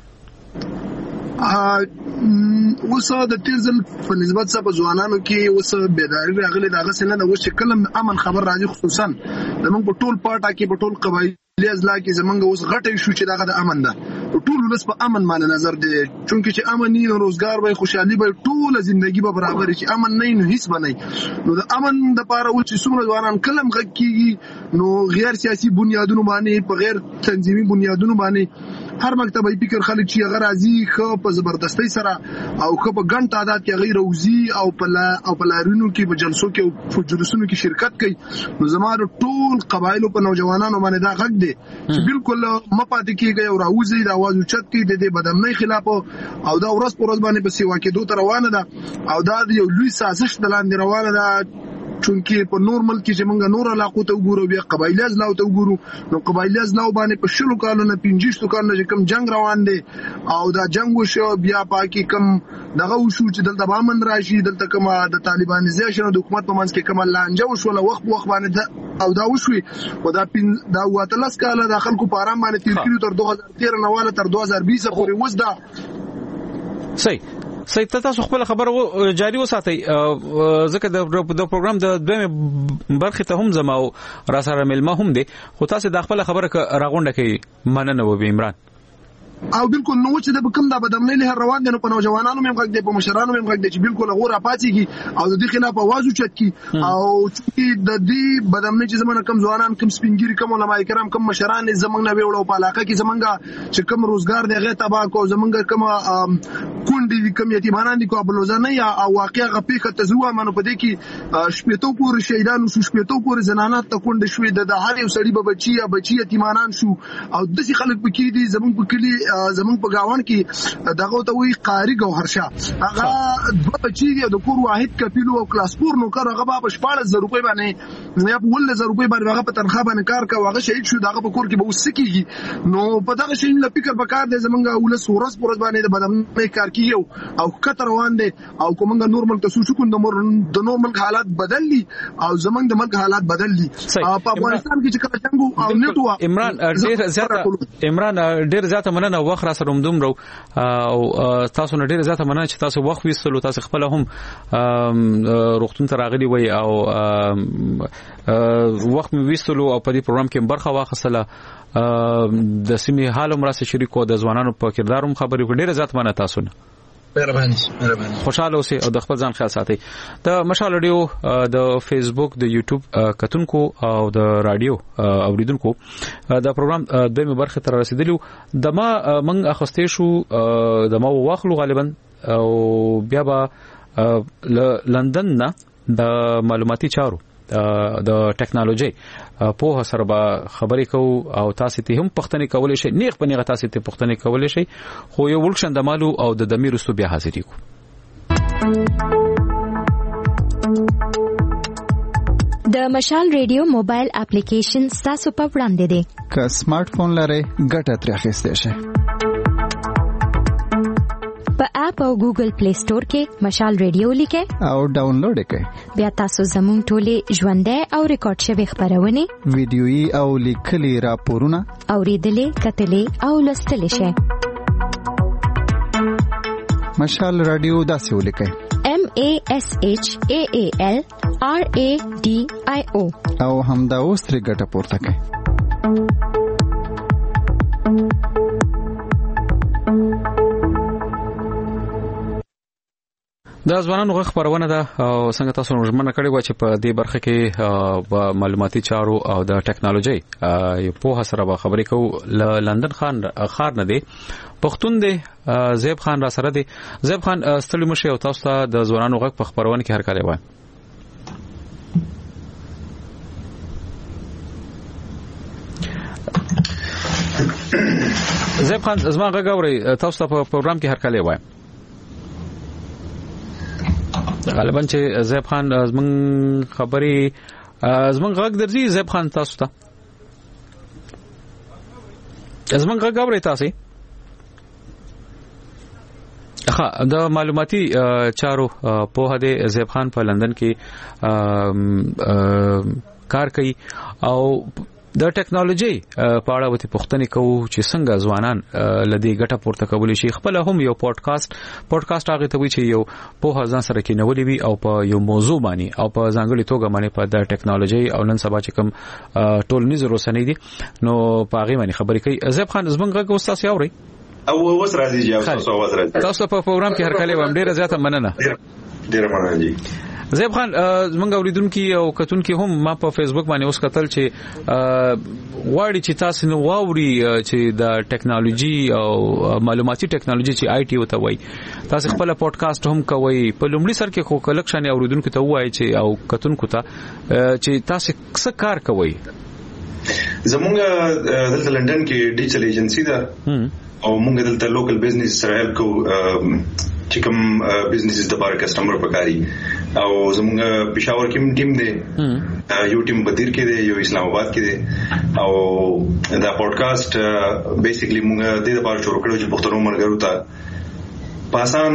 ا وسه د تیزل په نسبت سره ځوانانو کې وسه بیداری راغلي دغه سنه د وش کلم امن خبر راځي، خصوصا د موږ په ټول پاټا کې په ټول قبایلی ازلا کې زمونږ اوس غټي شو چې دغه د امن ده ټول ولس په امن باندې نظر دی. چونکه چې امن نه روزګار وي، خوشحالي به ټول ژوندۍ به برابر شي. امن نه نو هیڅ بنئ. نو د امن د پاره و چې څومره ځوانان کلم غږ کیږي نو غیر سیاسي بنیادونو باندې په غیر تنظیمي بنیادونو باندې هر مکتبي فکر خلک چې هغه راځي خو په زبردستۍ سره او خو په ګڼ تعداد کې غیر روزي او په او په لارونو کې په جلسو کې او په جلسونو کې شرکت کوي. نو زموږ ټول قبایلو په نوجوانانو باندې دا غږ دی چې بالکل مپاتې کیږي او راوځي دا आवाज اوچت کی د دې بدامنۍ خلاف او دا ورځ پر ورځ باندې په سیوا کې دوه روانه ده او دا یو لوی سازش د لاندې روانه ده. چونکه په نور ملک کې چې موږ نور علاقو ته وګورو بیا قبایلی ازلاو ته وګورو نو قبایلی ازلاو باندې په شلو کالونو پنځه کالونو چې کوم جنگ روان دي او دا جنگ وشو بیا پاکي کوم دغه وشو چې دلته امن راشي، دلته کوم د طالبانیزیشن د حکومت په منځ کې کوم لانجه وشو له وخت وخت باندې او دا وشوي او دا پین دا واتلس کاله د خلکو په آرام باندې تیر کړو تر دوه هزار تیرہ نواله تر دوه هزار بیست پورې وځدا. صحیح صحیح تاسو خپل خبره جاری وساتئ ځکه د پروګرام د دویمه برخه ته هم زما را سره ملما هم دي خو تاسو د خپل خبره راغونډه کوي مننه و عمران. او بالکل نو چې د کوم د بدامنۍ له روان دي نو په نوجوانانو مې غږ دي په مشرانو مې غږ دي چې بالکل غوړه پاتېږي او د دې خلاف आवाज اوچت کی او چې د دې بدامنۍ چې زمونږ کم ځوانان کم سپینګری کم علماء کرام کم مشران زمونږ نه ویوړو په علاقه کې زمونږ چې کم روزګار دی غي تبا کو زمونږ کم کونډي کم یتیمانان دي کو بلوزانه یا او واقعا غپیخه تزوه منو په دې کې شپېتو پور شهیدانو شو شپېتو پور زنانات ته کونډه شوې د هر یو سړي به بچي یا بچي یتیمانان شو او د څه خلک پکې دي زمونږ په کلی زمونږ په گاون کې دغه ته وی قاری ګوهرشاه هغه دوه بچی د کور واحد کپیلو او کلاس پور نو کار هغه په شپږ زره روپۍ باندې یا په ول زره روپۍ باندې هغه په تنخواه باندې کار کوي هغه شهید شو دغه په کور کې به وسکیږي نو په دغه شی له فکر وکړ د زمونږ ولس ورځ پورز باندې د بدامنۍ کار کیږي او کتر روان دي او کومنګ نورمال ته سوچ کو د نورمال حالات بدللی او زمونږ د ملک حالات بدللی په افغانستان کې چې کله څنګه او نټو عمران ډیر زیاته عمران ډیر زیاته مننه وخت را سره دوم رو او تاسو نه ډیر زیاته مننه چې تاسو وخت ویستلو تاسو خپل هم روغتون ته راغلي وي او وخت می ویستلو او په دې پروګرام کې برخه واخیستله د سیمې حال هم راسه شریکو د ځوانانو په کردار هم خبرې ډیر زیات مننه تاسو نه مهرباني مهرباني خوشاله اوسئ او د خپل ځان خیال ساتئ د مشال رادیو د فیسبوک د یوټیوب کتونکو او د رادیو اوریدونکو د پروګرام د دویمه برخه تر رسیدلو د ما من اخستې شو د ما واخلو غالبا او بیا به لندن نه د معلوماتي چارو د ټیکنالوژي په سره به خبرې کوو او تاسو ته هم پښتنې کولای شئ نیغ په نیغه تاسو ته پښتنې کولای شئ خو یو ولکشن د مالو او د دمیر سو بیا حاضرې کو د مشال ریډیو موبایل اپلیکیشن تاسو په وړاندې دی که سمارټ فون لرئ ګټه ترې اخیستئ شئ په اپ او ګوګل پلی سٹور کې مشال ریډیو لیکئ او ډاونلوډ کړئ بیا تاسو زموږ ټولې ژوندۍ او ریکارډ شوی خبرونه ویډیويي او لیکلي راپورونه اوریدلې کتلې او لوستلې شئ مشال رادیو داسې ولیکئ M A S H A A L R A D I O او همدا اوس ترې ګټه پورته کړئ د ځوانانو غږ خبرونه ده او څنګه تاسو ورمنه کړی و چې په دې برخه کې معلوماتي چارو او د ټیکنالوژي یو په سره به خبرې کوو لندن خان خار نه دی پښتون دی زیب خان را سره دی زیب خان ستړي مشه او تاسو ته د ځوانانو غږ په خبرونه کې هر کله وای زیب خان زما غږ اوري تاسو ته په پروګرام کې هر کله وای غالبا چې زیب خان زمون خبري زمون غږ درځي زیب خان تاسو ته زمون غږ اورئ تاسو ها د معلوماتي چارو په هده زیب خان په لندن کې کار کوي او د ټیکنالوژي په اړه وته پوښتنه کوو چې څنګه ځوانان لدی ګټه پورته کولی شي خپل هم یو پودکاسټ پودکاسټ هغه ته وی چې یو په ځان سره کې نولې وي او په یو موضوع باندې او په ځانګړي توګه باندې په د ټیکنالوژي او نن سبا چې کوم ټولنیز رسنۍ دي نو په هغه باندې خبرې کوي زیب خان زمونږ غږ تاسو اورئ او اوس راځي جواب تاسو आवाज راځي تاسو په پروګرام کې هر کله وم ډیره زیاته مننه ډیره مننه جی زیب خان زمونږ اوریدونکو او کتونکو هم ما په فیسبوک باندې اوس کتل چې واړی چې تاسو نو واوري چې د ټیکنالوژي او معلوماتي ټیکنالوژي چې آی ټي وته وای تاسو خپل پودکاسټ هم کوي په لومړي سر کې خو کلکشن اوریدونکو ته وای چې او کتونکو ته چې تاسو څه کار کوي زمونږ دلته لندن کې ډیجیټل ایجنسی ده او موږ دلته لوکل بزنس سره هیلپ کوو چې کوم بزنسز د بار کسٹمر پکاري او زموږ پېښور کې ټیم دی یو ټیم بدیر کې دی یو اسلام آباد کې دی او دا پودکاسټ بیسیکلی موږ د دې لپاره شروع کړو چې پښتون مرګرو ته پاسان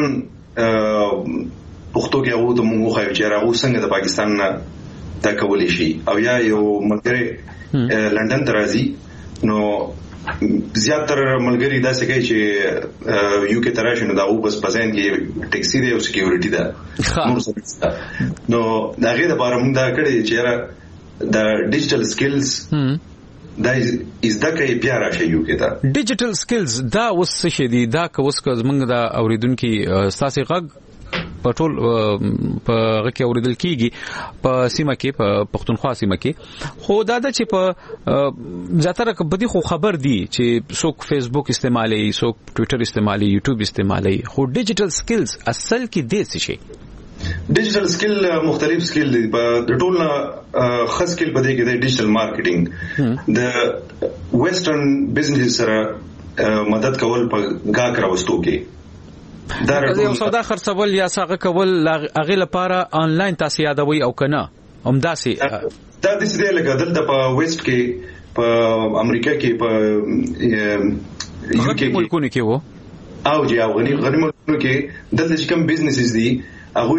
پښتو کې هغه ته موږ خو چې راغو څنګه د پاکستان نه تا کولې شي او یا یو ملګری لندن ته راځي نو زیاتره ملګری دا څه کوي چې یو کې تراشنو دا او بس پزین کې ټیکسي دی او سکیورټي ده نو دا غیر د بارم دا کړی چې دا ډیجیټل سکلز دا از دا کې بیا راشي یو کې دا ډیجیټل سکلز دا وس څه دي دا که وس که زمونږ دا اوریدونکو تاسو غږ په ټول په غږ اوریدل کیږي په سیمه کې په پښتونخوا سیمه کې خو دا د چې په زیاتره کبدي خو خبر دي چې څوک فیسبوک استعمالي څوک ټوئیټر استعمالي یوټیوب استعمالي خو ډیجیټل سکلز اصل کې دې څه شي ډیجیټل سکل مختلف سکل دي په ټول خاص سکل بده کې د ډیجیټل مارکیټینګ د ویسټرن بزنس سره مدد کول په گاګ راوستو کې دا یو سودا خرڅول یا ساغه کول هغه لپاره آنلاین تاسو یادوي او کنه همداسي دا د دې لګا دلته په ویسټ کې په امریکا کې په یو کې ملکونو کې وو او جی او غنی غنی ملکونو کې دلته چې کوم بزنسز دي هغه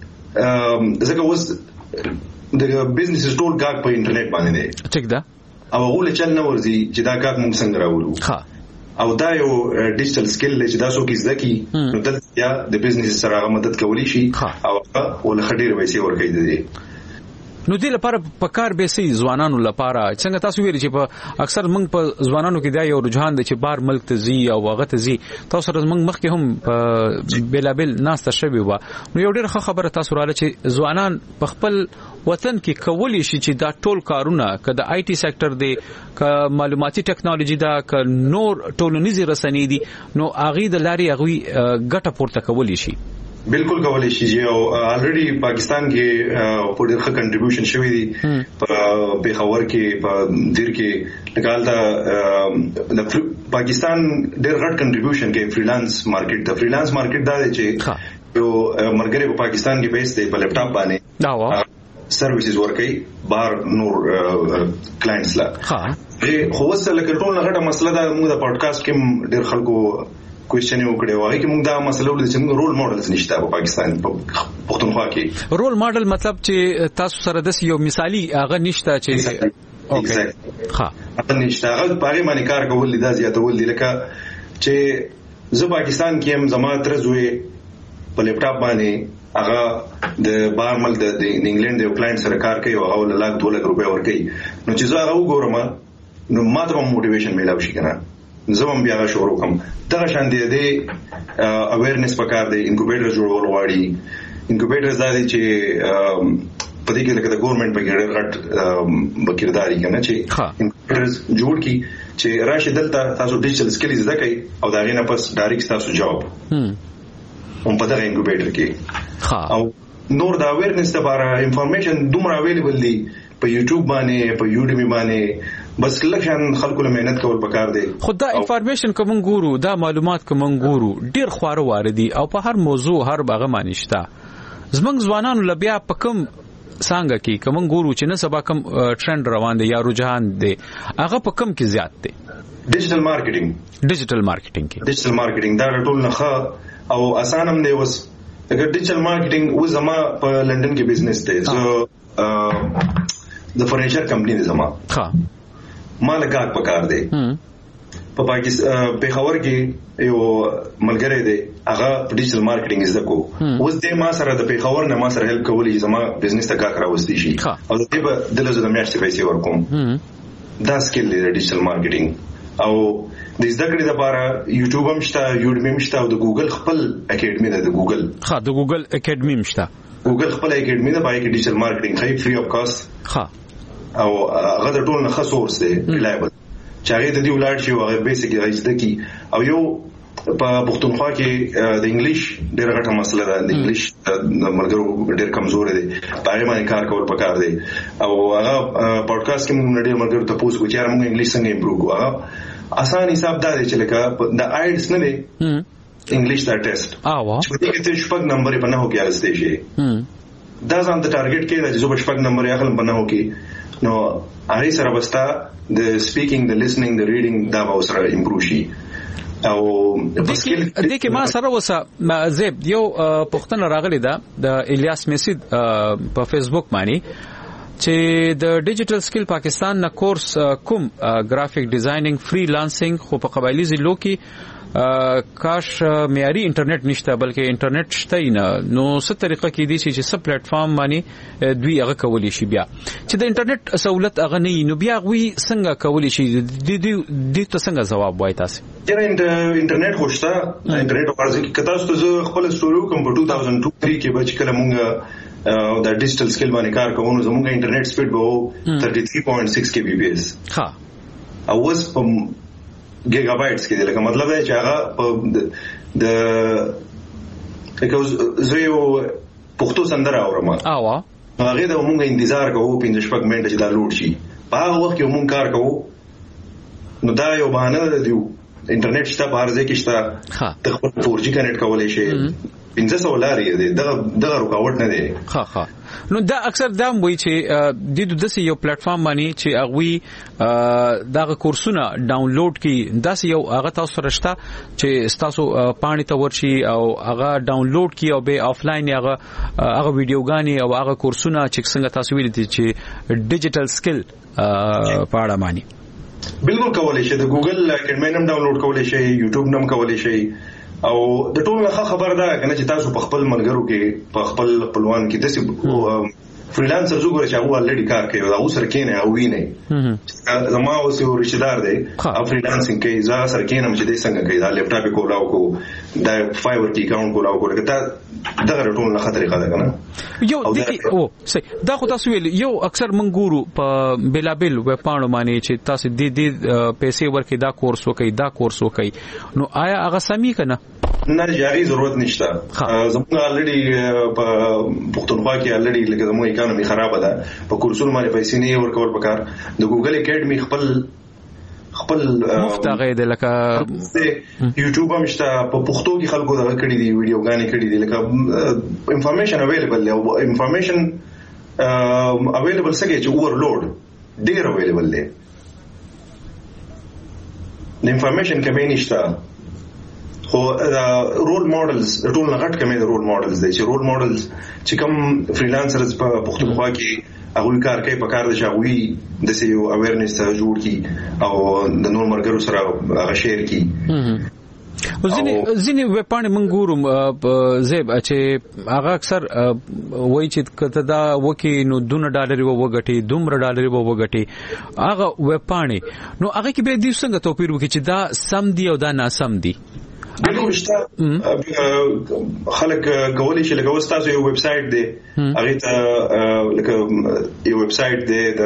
زګه وس د بزنس ټول گاګ په انټرنیټ باندې دی ټیک ده او هغه چل نه ورزي چې دا گاګ موږ څنګه راوړو ها او دا یو ډیجیټل سکل چې دا څوک زده کی نو دلته یا د بزنس سره مدد کولی شي او ول خډیر وایي ورکړي دي نو دې لپاره په کار به سي ځوانانو لپاره څنګه تاسو ویل چې په اکثر موږ په ځوانانو کې دا یو رجحان دی چې بار ملک ته زی او هغه ته زی تاسو سره موږ مخکې هم په بلابل ناسته شوی و نو یو ډېر ښه خبره تاسو رااله چې ځوانان په خپل وطن کې کولی شي چې دا ټول کارونه که د آی ټي سېکټر دی که معلوماتي ټیکنالوژي دا که نور ټولنیزي رسنۍ دي نو هغه د لاري هغه ګټه پورته کولی شي بالکل کولای شي او الریډي پاکستان کې په ډېر ښه کنټریبیوشن شوی دی په پیښور کې په دیر کې لګالتا د پاکستان ډېر غټ کنټریبیوشن کې فریلانس مارکیټ د فریلانس مارکیټ دا دی چې یو مرګره په پاکستان کې بیس دی په لپټاپ باندې دا و سرویسز ورکي بار نور کلاینټس لا ها خو وسله کټول غټه مسله دا موږ د پودکاسټ کې ډېر خلکو کوېشن یو کړو هغه کې موږ دا مسله ولې چې موږ رول ماډلز نشته په پاکستان په پښتونخوا کې رول ماډل مطلب چې تاسو سره د یو مثالی هغه نشته چې اوکې ها هغه نشته هغه پاره باندې کار کول دا زیاتول دي لکه چې زه پاکستان کې هم زما تر زوی په لپټاپ باندې هغه د بارمل د انګلند یو کلاینټ سره کار کوي او هغه لاک دوه لک روپیا ورکړي نو چې زه هغه وګورم نو ماته موټیویشن میلاو شي کنه زموږ بیا شروع کوم دا شان دي د اویرنس پکار دی انکوبیټر جوړول غواړي انکوبیټر زادي چې په دې کې لکه د ګورنمنت په ګډه غټ بکیرداري کنه چې انکوبیټرز جوړ کی چې راشي دلته تاسو ډیجیټل سکلز زده کوي او دا غینه پس ډایرکټ تاسو جاب هم په دغه انکوبیټر کې او نور دا اویرنس لپاره انفارمیشن دومره اویلیبل دي په یوټیوب باندې په یوډیمی باندې بس لکه خلکو له مهنت کول پکار دی خدا انفارمیشن کوم ګورو دا معلومات کوم ګورو ډیر خواره واردي او په هر موضوع هر باغه مانیشتا زمنګ ځوانانو لبیا په کوم څنګه کې کوم ګورو چې نه سبا کوم ټرند روان دی یا رجحان دی هغه په کوم کې زیات دی ډیجیټل مارکیټینګ ډیجیټل مارکیټینګ کې ډیجیټل مارکیټینګ دا ټول نه او اسانم دی وس اگر ډیجیټل مارکیټینګ و زما په لندن کې بزنس دی زه د فرنیچر کمپنی دی زما ها مال کاک پکار دی په پاکستان پیښور کې یو ملګری دی هغه ډیجیټل مارکیټینګ زده کو اوس د ما سره د پیښور نه ما سره هیلپ کولی زما بزنس ته کاک راوستي شي او د دې په دلته د میاشتې پیسې ورکوم دا سکل دی ډیجیټل مارکیټینګ او د زده کړې لپاره یوټیوب هم شته یوډیمی هم شته او د ګوګل خپل اکیډمي ده د ګوګل ها د ګوګل اکیډمي هم شته ګوګل خپل اکیډمي ده پای کې ډیجیټل مارکیټینګ خې فری اف کاست ها او هغه د ټول نه خاصورس دی ریلایبل چې هغه د دې ولر شي او هغه بیسیک راځي کی او یو په پښتونخوا کې د انګلیش ډېر غټه مسله ده د انګلیش مرګرو ډېر کمزور دي پاره باندې کار کول پکار دی او هغه پودکاسټ کې موږ ډېر مرګرو ته پوښتنه کوو چې موږ انګلیش څنګه امپروو کوو هغه آسان حساب دا دی چې لکه د آیلټس نه دی انګلیش دا ټیسټ اوه چې دې کې شپږ نمبر په نه هو کې راځي شي دا ځان ته ټارګټ کې راځي چې شپږ نمبر یې خپل په نه هو کې نو هغه سره بستا د سپیکینګ د لیسنینګ د ریډینګ دا به سره امپروو شي او د کې ما سره وسه زیب یو پښتنه راغلی دا د الیاس میسید په فیسبوک باندې چې د ډیجیټل سکل پاکستان نه کورس کوم ګرافیک ډیزاینینګ فری لانسینګ خو په قبایلی ضلعو کې کاش معیاري انټرنیټ نشته بلکې انټرنیټ شته نه نو څه طریقه کې دي چې سب پلیټ فارم باندې دوی هغه کولی شي بیا چې د انټرنیټ سہولت هغه نه نو بیا غوي څنګه کولی شي د دې د څنګه جواب وای تاسو چې انټرنیټ خوشته انټرنیټ ورځي کې تاسو ته خپل ستوري کوم په دوه هزار دوه کې به چې کله مونږ دا ډیجیټل سکل باندې کار کوو زموږ انټرنیټ سپیډ به تھرٹی تھری پوائنٹ سکس کے بی پی ایس ها او اوس په ګیگا بایټس کې لکه مطلب دی چې هغه د لکه زه یو پښتو سندره اورم اوه هغه د موږ انتظار کوو پنځه شپږ منټه چې دا لوډ شي په هغه وخت کې موږ کار کوو نو دا یو بهانه دی انټرنیټ شته په هر ځای کې شته ته خپل فور جی کنیکټ کولای شي پنځه سوه لارې دي دغه دغه رکاوټ نه دی. ها ها نو دا اکثر دا وایي چې د دې یو پلیټ فارم باندې چې هغه دغه کورسونه ډاونلوډ کی داس یو هغه تاسو رښتا چې تاسو پانی ته ورشي او هغه ډاونلوډ کی او به آفلاین هغه هغه ویډیوګانی او هغه کورسونه چې څنګه تاسو ویل دي چې ډیجیټل سکل پاړه مانی بالکل کولای شي د ګوګل اکیډمي نم ډاونلوډ کولای شي یوټیوب نم کولای شي او د ټول نه خبر ده کنه چې تاسو په خپل ملګرو کې په خپل خپلوان کې د فریلانسر زوګر چې هغه الریډي کار کوي او سر کېنه او ویني زما اوس یو رشتہ دار دی او فریلانسینګ کوي زه سر کېنه چې د څنګه کوي دا لپټاپ کولاو کو دا فایبر کی اکاونټ کولاو کو دا دغه ټول نه خطرې خاله کنه یو دغه او سي دا خو تاسو ویل یو اکثر منګورو په بلابل وب پاڼو باندې چې تاسو د دې پیسې ورکې دا کورس وکي دا کورس وکي نو آیا هغه سمي کنه نه جاري ضرورت نشته زموږ الریډي په پښتونخوا کې الریډي لکه زموږ اکانومي خراب ده په کورسونو باندې پیسې نه ورکول پکار د ګوګل اکیډمي خپل خپل مفت غید لکه یوټیوب هم شته په پښتو کې خلکو دا کړی دي ویډیوګانې کړی دي لکه انفارمیشن اویلیبل دی او انفارمیشن اویلیبل څنګه چې اوورلوډ ډیر اویلیبل دی د انفارمیشن کمی نشته خو رول ماډلز ټول نه غټ کمی د رول ماډلز دی چې رول ماډلز چې کوم فریلانسرز په پښتونخوا کې هغه کار کوي په کار د شاوی د سیو اویرنس جوړ کی او د نور مرګرو سره هغه شیر کی ځینې ځینې وپاڼې منګورو زیب چې هغه اکثر وایي چې کته دا وکی نو دونه ډالر وګټي دومره ډالر وګټي هغه وپاڼې نو هغه کې به د څنګه توپیر وکړي چې دا سم دی او دا ناسم دی بالکل شته خلک کولای شي لکه وستاسو یو ویب سټ دی هغه ته لکه یو ویب سټ دی د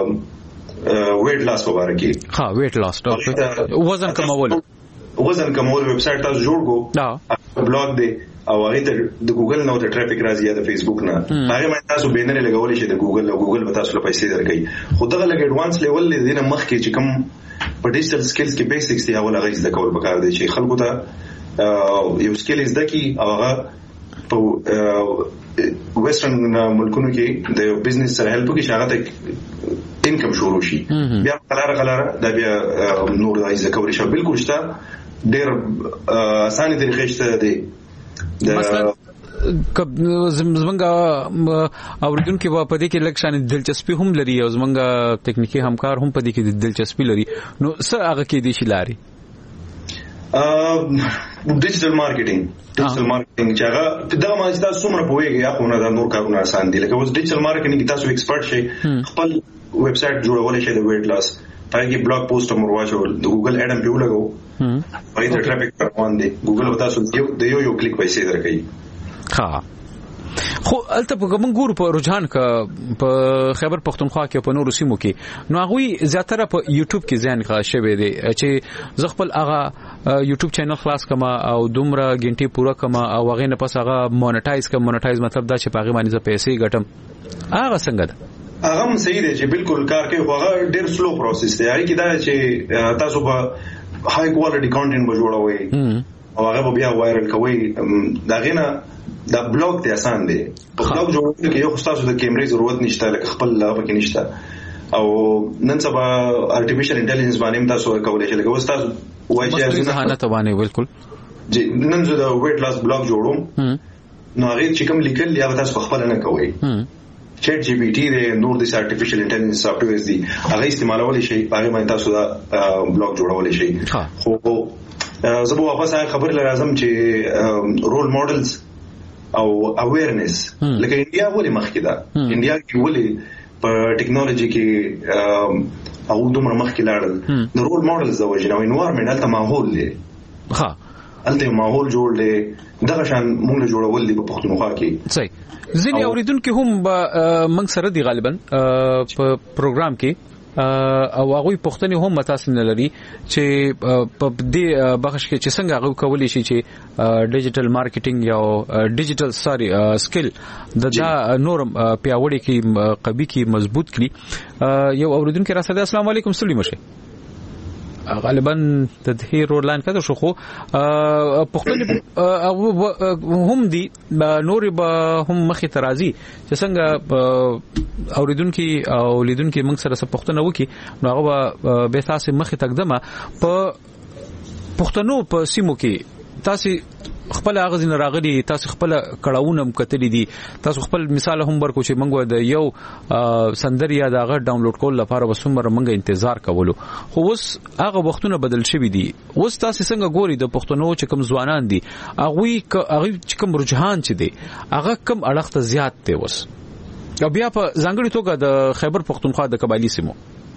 ویټ لاس وباره کی ها ویټ لاس وزن کمول وزن کمول ویب سټ تاسو جوړ کو بلاګ دی او هغه ته د ګوګل نو د ټریفیک راځي یا د فیسبوک نه هغه مې تاسو بینر لګولې شي د ګوګل او ګوګل به تاسو له پیسې درکړي خو دغه لګ ایڈوانس لیول لري مخ کې چې کوم په ډیجیټل سکلز کې بیسکس دی هغه لغې زده کول پکار دی چې خلکو ته یو سکل زده کی او هغه په ویسټرن ملکونو کې د بزنس سره هیلپ کوي چې هغه ته انکم شروع شي بیا قلاره قلاره دا بیا نور د زده کول شي بالکل شته ډېر اسانه طریقې شته دی مثلا کب زمونږه اوریدونکو په پدې کې لکشان دلچسپي هم لري او زمونږه تکنیکی همکار هم پدې کې دلچسپي لري نو څه هغه کې دي شلاري ا ډیجیټل مارکیټینګ ډیجیټل مارکیټینګ چې هغه دا ما چې تاسو څومره پوهیږئ یا خو نه دا نور کارونه آسان دي لکه اوس ډیجیټل مارکیټینګ تاسو ایکسپرت شئ خپل ویب سټ جوړولای شئ د ویټ لاس پای کې بلاګ پوسټ هم ورواچول د ګوګل اډم په لګو پای ته ټریفیک روان دي ګوګل تاسو د یو یو کلیک پیسې درکړي ها خو الته په کوم ګورو په رجحان ک په خیبر پختونخوا کې په نورو سیمو کې نو هغه زیاتره په یوټیوب کې ځان ښه شوی دی چې زغپل هغه یوټیوب چینل خلاص کما او دومره غنټي پورا کما او هغه نه پس هغه مونټایز کما مونټایز مطلب دا چې پاغه باندې پیسې ګټم هغه څنګه ده هغه هم صحیح دی چې بالکل کار کوي خو هغه ډېر سلو پروسس دی هغه کې دا چې تاسو په های کوالټي کانټینټ به جوړوي او هغه بیا وایرل کوي دا غینه دا بلاګ ته آسان دی په بلاګ جوړولو کې یو تاسو د کیمرې ضرورت نشته لکه خپل لا پکې نشته او نن سبا ارتفیشل انټيليجنس باندې تاسو کولای شئ لکه تاسو وایي چې ځهانت باندې بالکل جی نن زه د ویټ لاس بلاګ جوړوم نو هغه چې کوم لیکل یا تاسو خپل نه کوي چیٹ جی پی ټی د نور د ارتفیشل انټيليجنس سافټویرز دي هغه استعمالولای شي هغه باندې تاسو دا بلاګ جوړولای شي خو زه به واپس هغه خبر لازم چې رول ماډلز او اویرنس لکه انډیا ولې مخکې ده انډیا کې ولې په ټیکنالوژي کې او دومره مخکې لاړل د رول ماډلز د وجه او انوایرنمنت هلته ماحول دی ها هلته ماحول جوړ دی دغه شان موږ جوړول دي په پښتونخوا کې صحیح ځینې اوریدونکو هم موږ سره دی غالبا په پروګرام کې او هغه پښتني هم متاسم نه لري چې په دې بخش کې چې څنګه هغه کولی شي چې ډیجیټل مارکیټینګ یا ډیجیټل ساري سکل د دا نورم پیاوړی کې قوي کې مضبوط کړي یو اوریدونکو را سره السلام علیکم سلیم شه غالبا د دې رول لاین کده شو خو پښتون هم دي نور به هم مخې ترازی چې څنګه اوریدونکو او لیدونکو موږ سره پښتون وکي نو هغه به تاسو مخې تقدمه په پښتنو په سیمو کې تاسو خپل اغاز نه راغلي تاسو خپل کړهونه مکتلې دي تاسو خپل مثال هم ورکو چې موږ د یو سندر یا د هغه ډاونلوډ کول لپاره وسومره موږ انتظار کولو خو اوس هغه وختونه بدل شوي دي اوس تاسو څنګه ګوري د پښتنو چې کوم ځوانان دي هغه هغه چې کوم رجحان چې دي هغه کم اړخ ته زیات دی اوس او بیا په ځانګړي توګه د خیبر پښتونخوا د قبایلی سیمو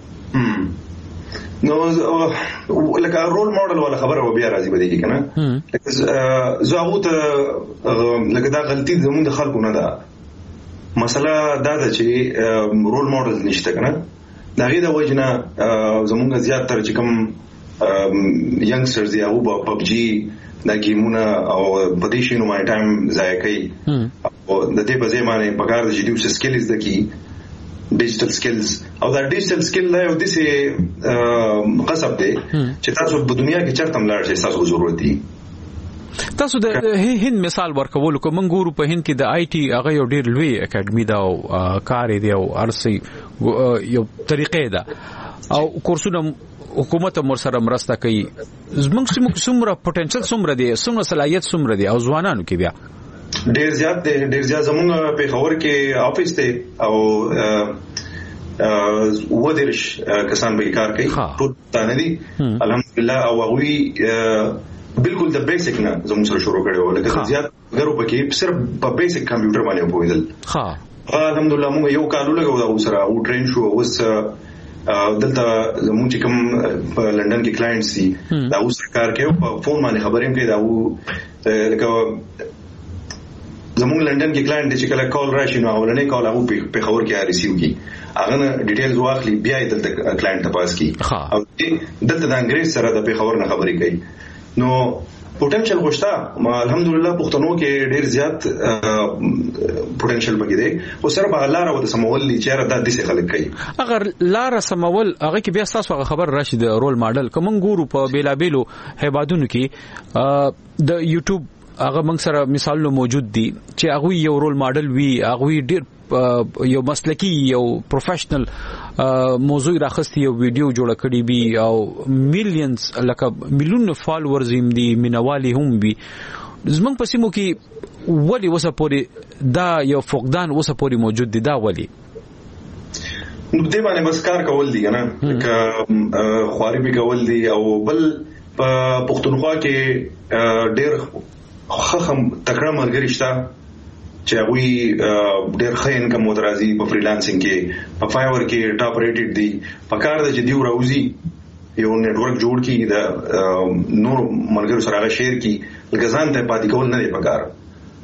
نو لکه رول ماډل ولا خبره و بیا راځي بده کې کنه زه هغه ته لکه دا غلطي زموږ د خلکو نه ده مسله دا ده چې رول ماډل نشته کنه دا غي د وجنه زموږ زیات تر چې کوم ینګسترز یا او پب جی دا گیمونه او په دې شنو مای ټایم ضایع کوي او د دې په ځای باندې پکار د جديو سکلز د کی ډیجیټل سکلز او دا ډیجیټل سکل لا یو دسه قصب دی چې تاسو په دنیا کې چرته ملار شي تاسو ضرورت دي تاسو د هند مثال ورکول کوم ګورو په هند کې د آی ټي هغه یو ډیر لوی اکیډمي دا او کار دی او ارسي یو طریقې ده او کورسونه حکومت مر سره مرسته کوي زموږ څومره پټنشل څومره دی څومره صلاحیت څومره دی او ځوانانو کې بیا ډیر زیات دی ډیر زیات زموږ په خبر کې افیس ته او ودرش کسان به کار کوي ټول تانه دي الحمدلله او هغه بالکل د بیسیک نه زموږ سره شروع کړو لکه زیات غرو پکې صرف په بیسیک کمپیوټر باندې پوهیدل ها الحمدلله موږ یو کال لګو دا سره او ټرین شو اوس دلته زموږ چې کوم په لندن کې کلاینټس دي دا اوس کار کوي په فون باندې خبرې کوي دا و لکه زموږ لندن کې کلاینټ چې کله کال راشي نو اولنې کال هغه په خبر کې ریسیو کی هغه نه ډیټیلز واخلي بیا یې دلته کلاینټ تپاس کی او دلته د انګریز سره د په خبر نه خبرې کوي نو پوتنشل غوښتا الحمدلله پښتنو کې ډیر زیات پوتنشل بګی دی او سره په لار او د سمول چې را د دې خلک کوي اگر لار سمول هغه کې بیا تاسو خبر راشي د رول ماډل کوم ګورو په بیلابیلو هیوادونو کې د یوټیوب هغه موږ سره مثالونه موجود دي چې هغه یو رول ماډل وی هغه ډیر یو مسلکی یو پروفیشنل موضوع راخستی یو ویډیو جوړ کړی بي او میلیونز لکه میلیون فالوورز هم دي مینوالي هم وي زمونږ په سیمو کې ولی وسه پوری دا یو فقدان وسه پوری موجود دي دا ولی نو دې باندې بس کار کول دي نه که خواري به کول دي او بل په پښتونخوا کې ډیر خخم تکړه مرګري شته چې هغه ډېر ښه انکم ودرازي په فریلانسینګ کې په فایور کې ټاپ ریټډ دي په کار د جدي راوځي یو نیټورک جوړ کی د نور مرګرو سره شیر کی لګزان ته پاتې کول نه دی په کار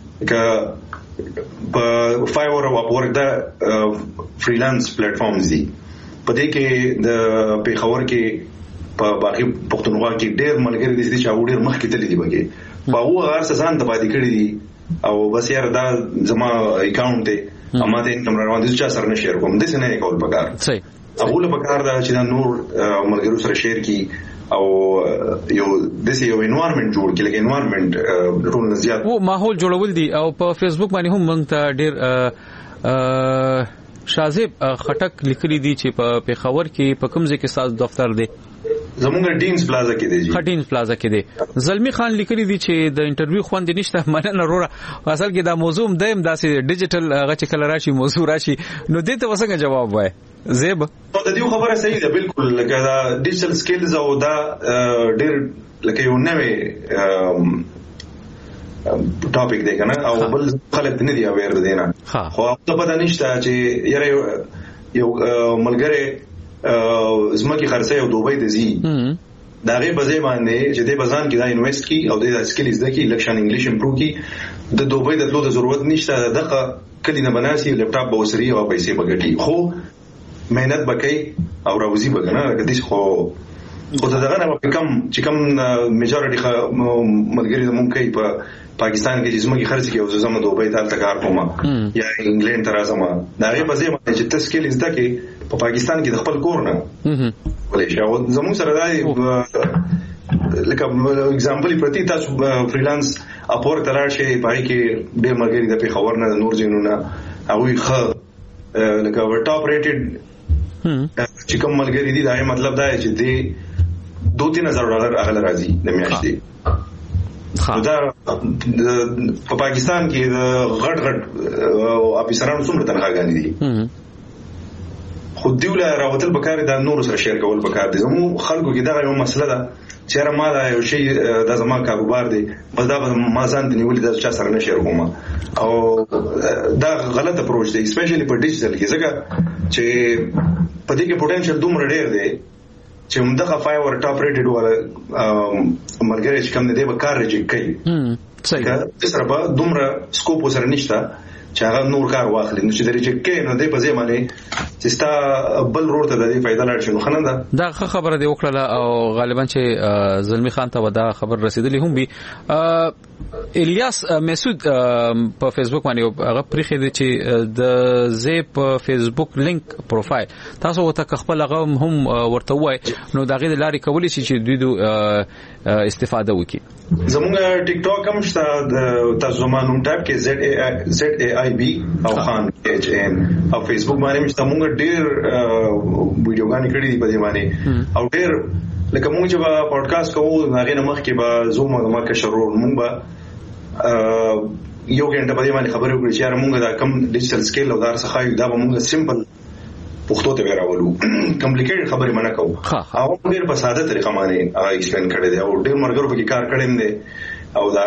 که په فایور او اپورک دا فریلانس پلیټ فارمز دي په دې کې د پیښور کې په باقي پښتونخوا کې ډېر مرګري دي چې هغه ډېر مخکې تللي دي بګي باو هر څه ځان ته پاتې کړی دي او بس یار دا زما اکاونټ ته اما ته انکم روان دي چې سره نه شیر کوم د څه نه کول پکار صحیح هغه له پکار دا چې دا نور ملګرو سره شیر کی او یو دسه یو انوایرنمنت جوړ کی لکه انوایرنمنت ټول زیات او ماحول جوړول دي او په فیسبوک باندې هم موږ ته ډیر شازب خټک لیکلي دي چې په پیښور کې په کوم ځای کې ساز دفتر دی زمونږ ډینز پلازا کې دی خټینز پلازا کې دی زلمی خان لیکلي دي چې د انټرویو خوند نشته مننه وروره اصل کې دا موضوع دیم داسې ډیجیټل هغه چې کله راشي موضوع راشي نو دې ته وسنګ جواب وای زیب د دې خبره صحیح ده بالکل لکه دا ډیجیټل سکلز او دا ډېر لکه یو نوې ټاپک دی کنه او بل خلک نه دی اویر دي نه خو ته پته نشته چې یاره یو ملګری زمکه خرڅه او دوبۍ ته زی دا غي بځای باندې چې د بازار کې دا انویسټ کی او د سکلز د کی لکشن انګلیش امپروو کی د دوبۍ د تلو د ضرورت نشته دغه کلی نه بناسي لپټاپ به وسري او پیسې بغټي خو مهنت بکې او راوځي بګنه کدي خو خو دا دغه نه کم چې کم میجورټي ملګری زموږ کوي په پاکستان کې چې زموږ خرڅ کې او زموږ دوبۍ ته تکار کومه یا انګلند تر ازمه دا غي بځای باندې چې تسکلز د کی په پاکستان کې د خپل کور نه ولې شاو زموږ سره دا لکه اگزامپل پرتی تاسو فریلانس اپور تلار شي پای کې ډېر مرګري د پیښور نه نور جنونه او خ لکه ټاپ ریټډ چې کوم مرګري دي دا مطلب دا چې دی دو تین هزار ډالر اغل راځي د میاشتې دا په پاکستان کې غټ غټ افسرانو څومره تنخواګانې دي خو دیوله راوتل بکار دا نور سره شیر کول بکار دي زمو خلکو کې دا یو مسله ده چې را ما دا یو شی د زما کاروبار دی بس دا ما ځان دی نیولې دا چا سره نه شیر کوم او دا غلط اپروچ دی اسپیشلی په ډیجیټل کې ځکه چې په دې کې پوتنشل دومره ډیر دی چې همدغه فایور ټاپ ریټډ ولا مرګري چې کوم دی به کار رجی کوي صحیح سره به دومره سکوپ سره نشته چې هغه نور کار واخلي نو چې درې کې نو دې په ځای باندې چې ستا بل روړ ته د دې فائدہ لار شي نو خنه ده دا خبره دی وکړه او غالبا چې زلمی خان ته ودا خبر رسیدلی هم بي الیاس مسعود په فیسبوک باندې هغه پرېخې دي چې د زی په فیسبوک لینک پروفایل تاسو وته خپل هغه هم ورته وای نو دا غي لاري کولی شي چې دوی استفاده وکړي زموږ ټیک ټاک هم شته تاسو زمانو ټاپ کې زد ای زد ای آی بي او خان ایچ ان او فیسبوک باندې مشته موږ ډېر ویډیوګانې کړې دي په دې باندې او ډېر لکه موږ چې په پودکاسټ کوو هغه نه مخکې به زوم او ما کې شروع موږ به یو غنټه په دې باندې خبرې وکړې چې موږ دا کم ډیجیټل سکیل او دار څخه دا به موږ سمپل پښتو ته راولو کمپلیکیټډ خبرې منه کوو او ډېر په ساده طریقه باندې ایکسپلین کړی دی او ډېر مرګرو په کار کړم دی او دا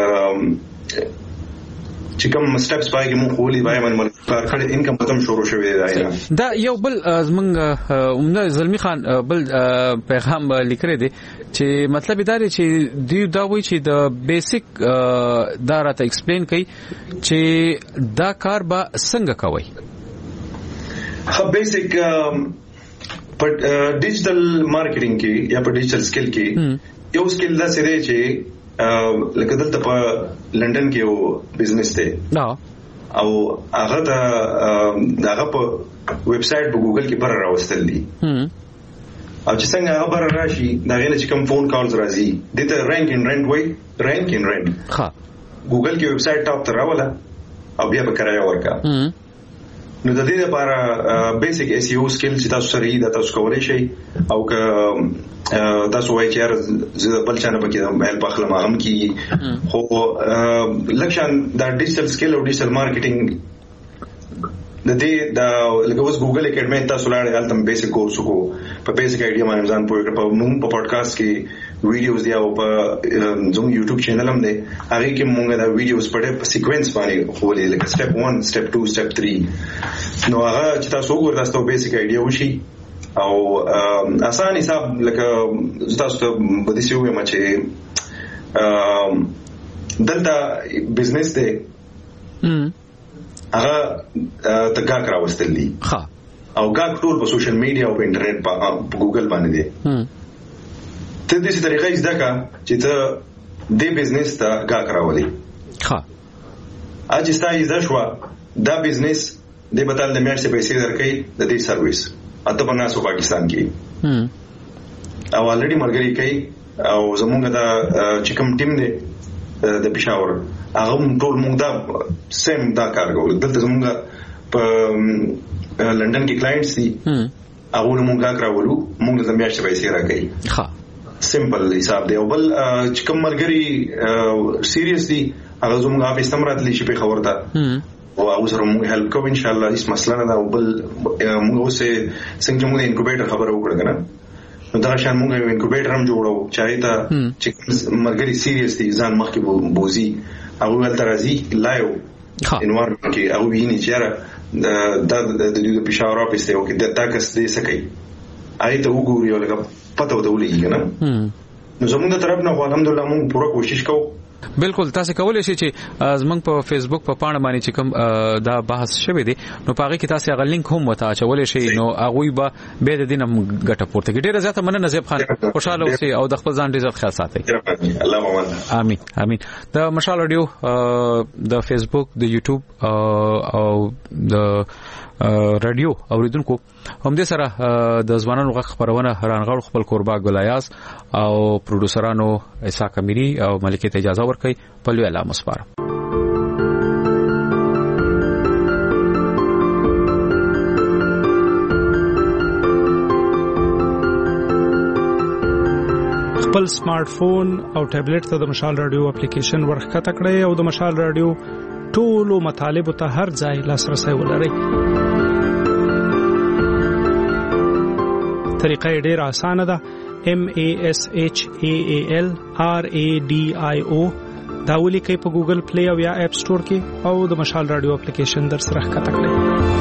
چې کوم سټیپس پای کې مونږ خولي بای باندې کار کړی انکم ختم شروع شوی دی دا یو بل زمنګ عمده زلمی خان بل پیغام لیکره دی چې مطلب دا دی چې دی دا وایي چې د بیسیک دا راته ایکسپلین کوي چې دا کار به څنګه کوي خو بیسیک په ډیجیټل مارکیټینګ کې یا په ډیجیټل سکل کې یو سکل دا څه دی چې لکه دلته په لندن کې یو بزنس دی او هغه دا هغه په ویب سټ په ګوګل کې پر راوستل دي او چې څنګه هغه پر راشي دا غل چې کوم فون کالز راځي دته رینک ان رینټ وای رینک ان رینټ ها ګوګل کې ویب سټ ټاپ تر راولا او بیا به کرایه ورکا نو د دې لپاره بیسیک ایس ای او سکل چې تاسو سره یې د تاسو کولای شئ او که تاسو وایي چې زه بل چانه پکې مېل پخله ما هم کی خو لکشن دا ډیجیټل سکل او ډیجیټل مارکیټینګ د دې دا لکه اوس ګوګل اکیډمي تاسو لاړ غلطم بیسیک کورس کو په بیسیک ایډیا باندې ځان پوهه په موږ په پودکاسټ کې ویډیوز دی او په زموږ یوټیوب چینل هم دی هغه کې موږ دا ویډیوز په ډېر سیکوینس باندې خولې لکه سټپ ون سټپ ټو سټپ تھری نو هغه چې تاسو وګورئ تاسو بیسیک ایډیا وشي او آسان حساب لکه تاسو ته بده شي وایم چې دلته بزنس دی هغه تګا کراوستل دي ها او ګاګ ټول په سوشل میډیا او په انټرنیټ په ګوګل باندې دي ته دې طریقې زده کا چې ته دې بزنس ته ګاګ کراولې ها اځ ستای زده شو دا بزنس دې بدل د میاشتې پیسې درکې د دې سرویس اته په ناسو پاکستان کې او الریډي مرګري کوي او زمونږ دا چې کوم ټیم دی د پېښور هغه ټول موږ دا سیم دا کار کوو دلته زمونږ په لندن کې کلاینټس دي هغه موږ راولو موږ د میاشتې پیسې راکړي ها سمپل حساب دی او بل چې کوم مرګري سیریس دي هغه زموږ افیس تمرات لشي په خبرته او هغه سره موږ هیلپ کوو ان شاء الله هیڅ مسله نه ده او بل موږ اوسه څنګه موږ انکوبیټر خبره وکړه کنه نو دا شان موږ یو انکوبیټر هم جوړو چای ته چې مرګري سیریس دي ځان مخکې بوزي هغه ول ترازی لایو انوارمنت کې هغه ویني چې را د د د پېښور افیس ته او کې د تاکس دې سکی آیته وګوري او لکه پته ودولې کنه نو زموږ طرف نه الحمدلله موږ پوره کوشش کوو بالکل تاسو کولای شئ چې زمنګ په فیسبوک په پاڼه باندې چې کوم دا بحث شوی دی نو پاره کې تاسو هغه لینک هم وتا چولې شئ نو هغه به به د دینم ګټه پورته کې ډیره زیاته مننه نصیب خان خوشاله اوسئ او د خپل ځان ډیر خیال ساتئ الله مامان امين امين د مشال رادیو د فیسبوک د یوټیوب او د رادیو اوریدونکو هم دې سره د ځوانانو غږ خبرونه رانغړ خپل قربا ګلایاز او پروډوسرانو عیسی کمیری او ملکه ته اجازه ورکړي په لوی اعلان مسپار خپل سمارټ فون او ټابلیټ ته د مشال رادیو اپلیکیشن ورخته کړئ او د مشال رادیو ټولو مطالب ته هر ځای لاسرسي ولرئ. طریقه ډیره اسانه ده. M A S H A A L R A D I O دا ولیکئ په ګوګل پلی او یا اپ سٹور کې او د مشال رادیو اپلیکیشن در سره ښکته کړئ.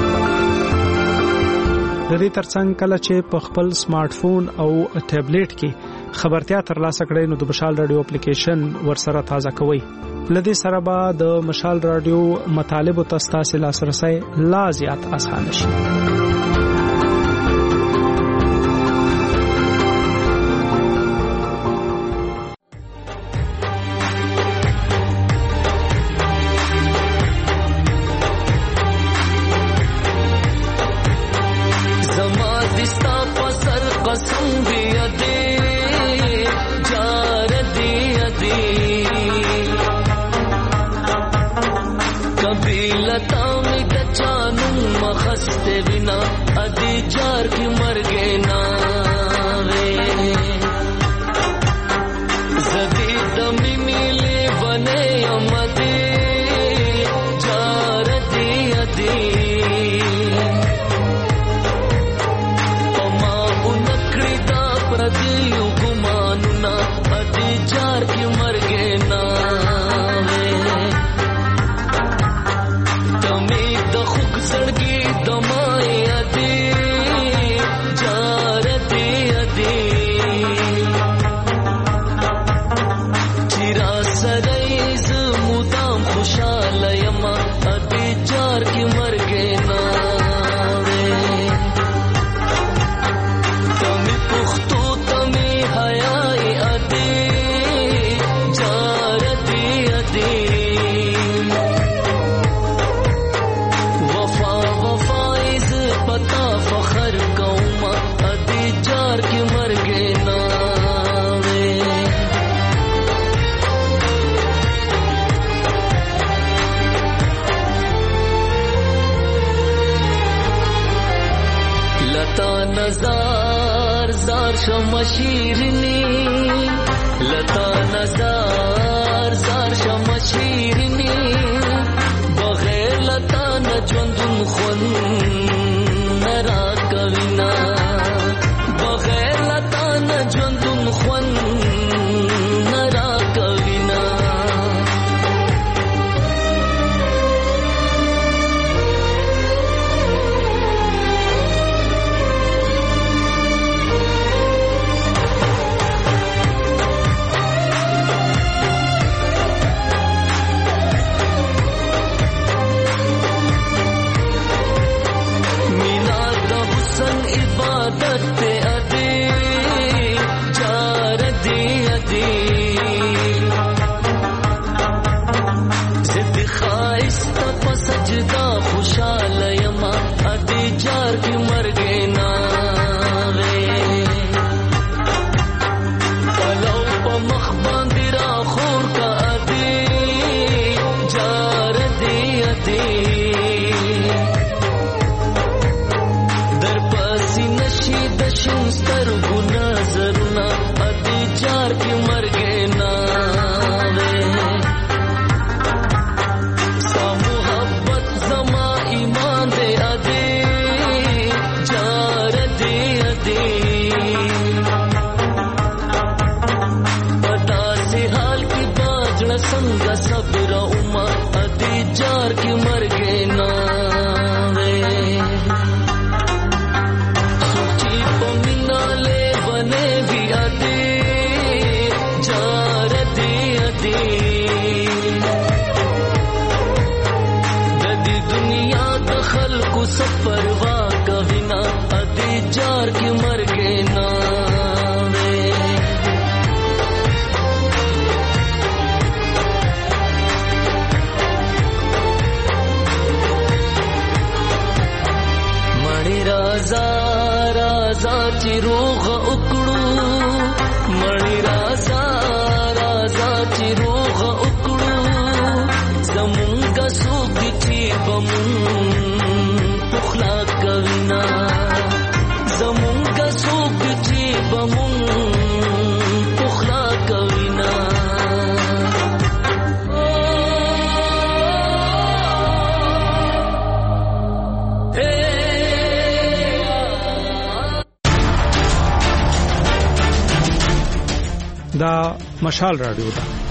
د دې ترڅنګ کله چې په خپل سمارټ فون او ټابلیټ کې خبرتیا ترلاسه کړئ نو د مشال رادیو اپلیکیشن ورسره تازه کوئ. لدې سره به د مشال رادیو مطالب او تاسو لاسرسي لا زیات آسان شي. رازا چې روغ وکړو مړی رازا رازا چې روغ وکړو زمونږ څوک چې بمون پخلا کوینا زمونږ څوک چې بمون پخلا کوینا دا مشال رادیو ده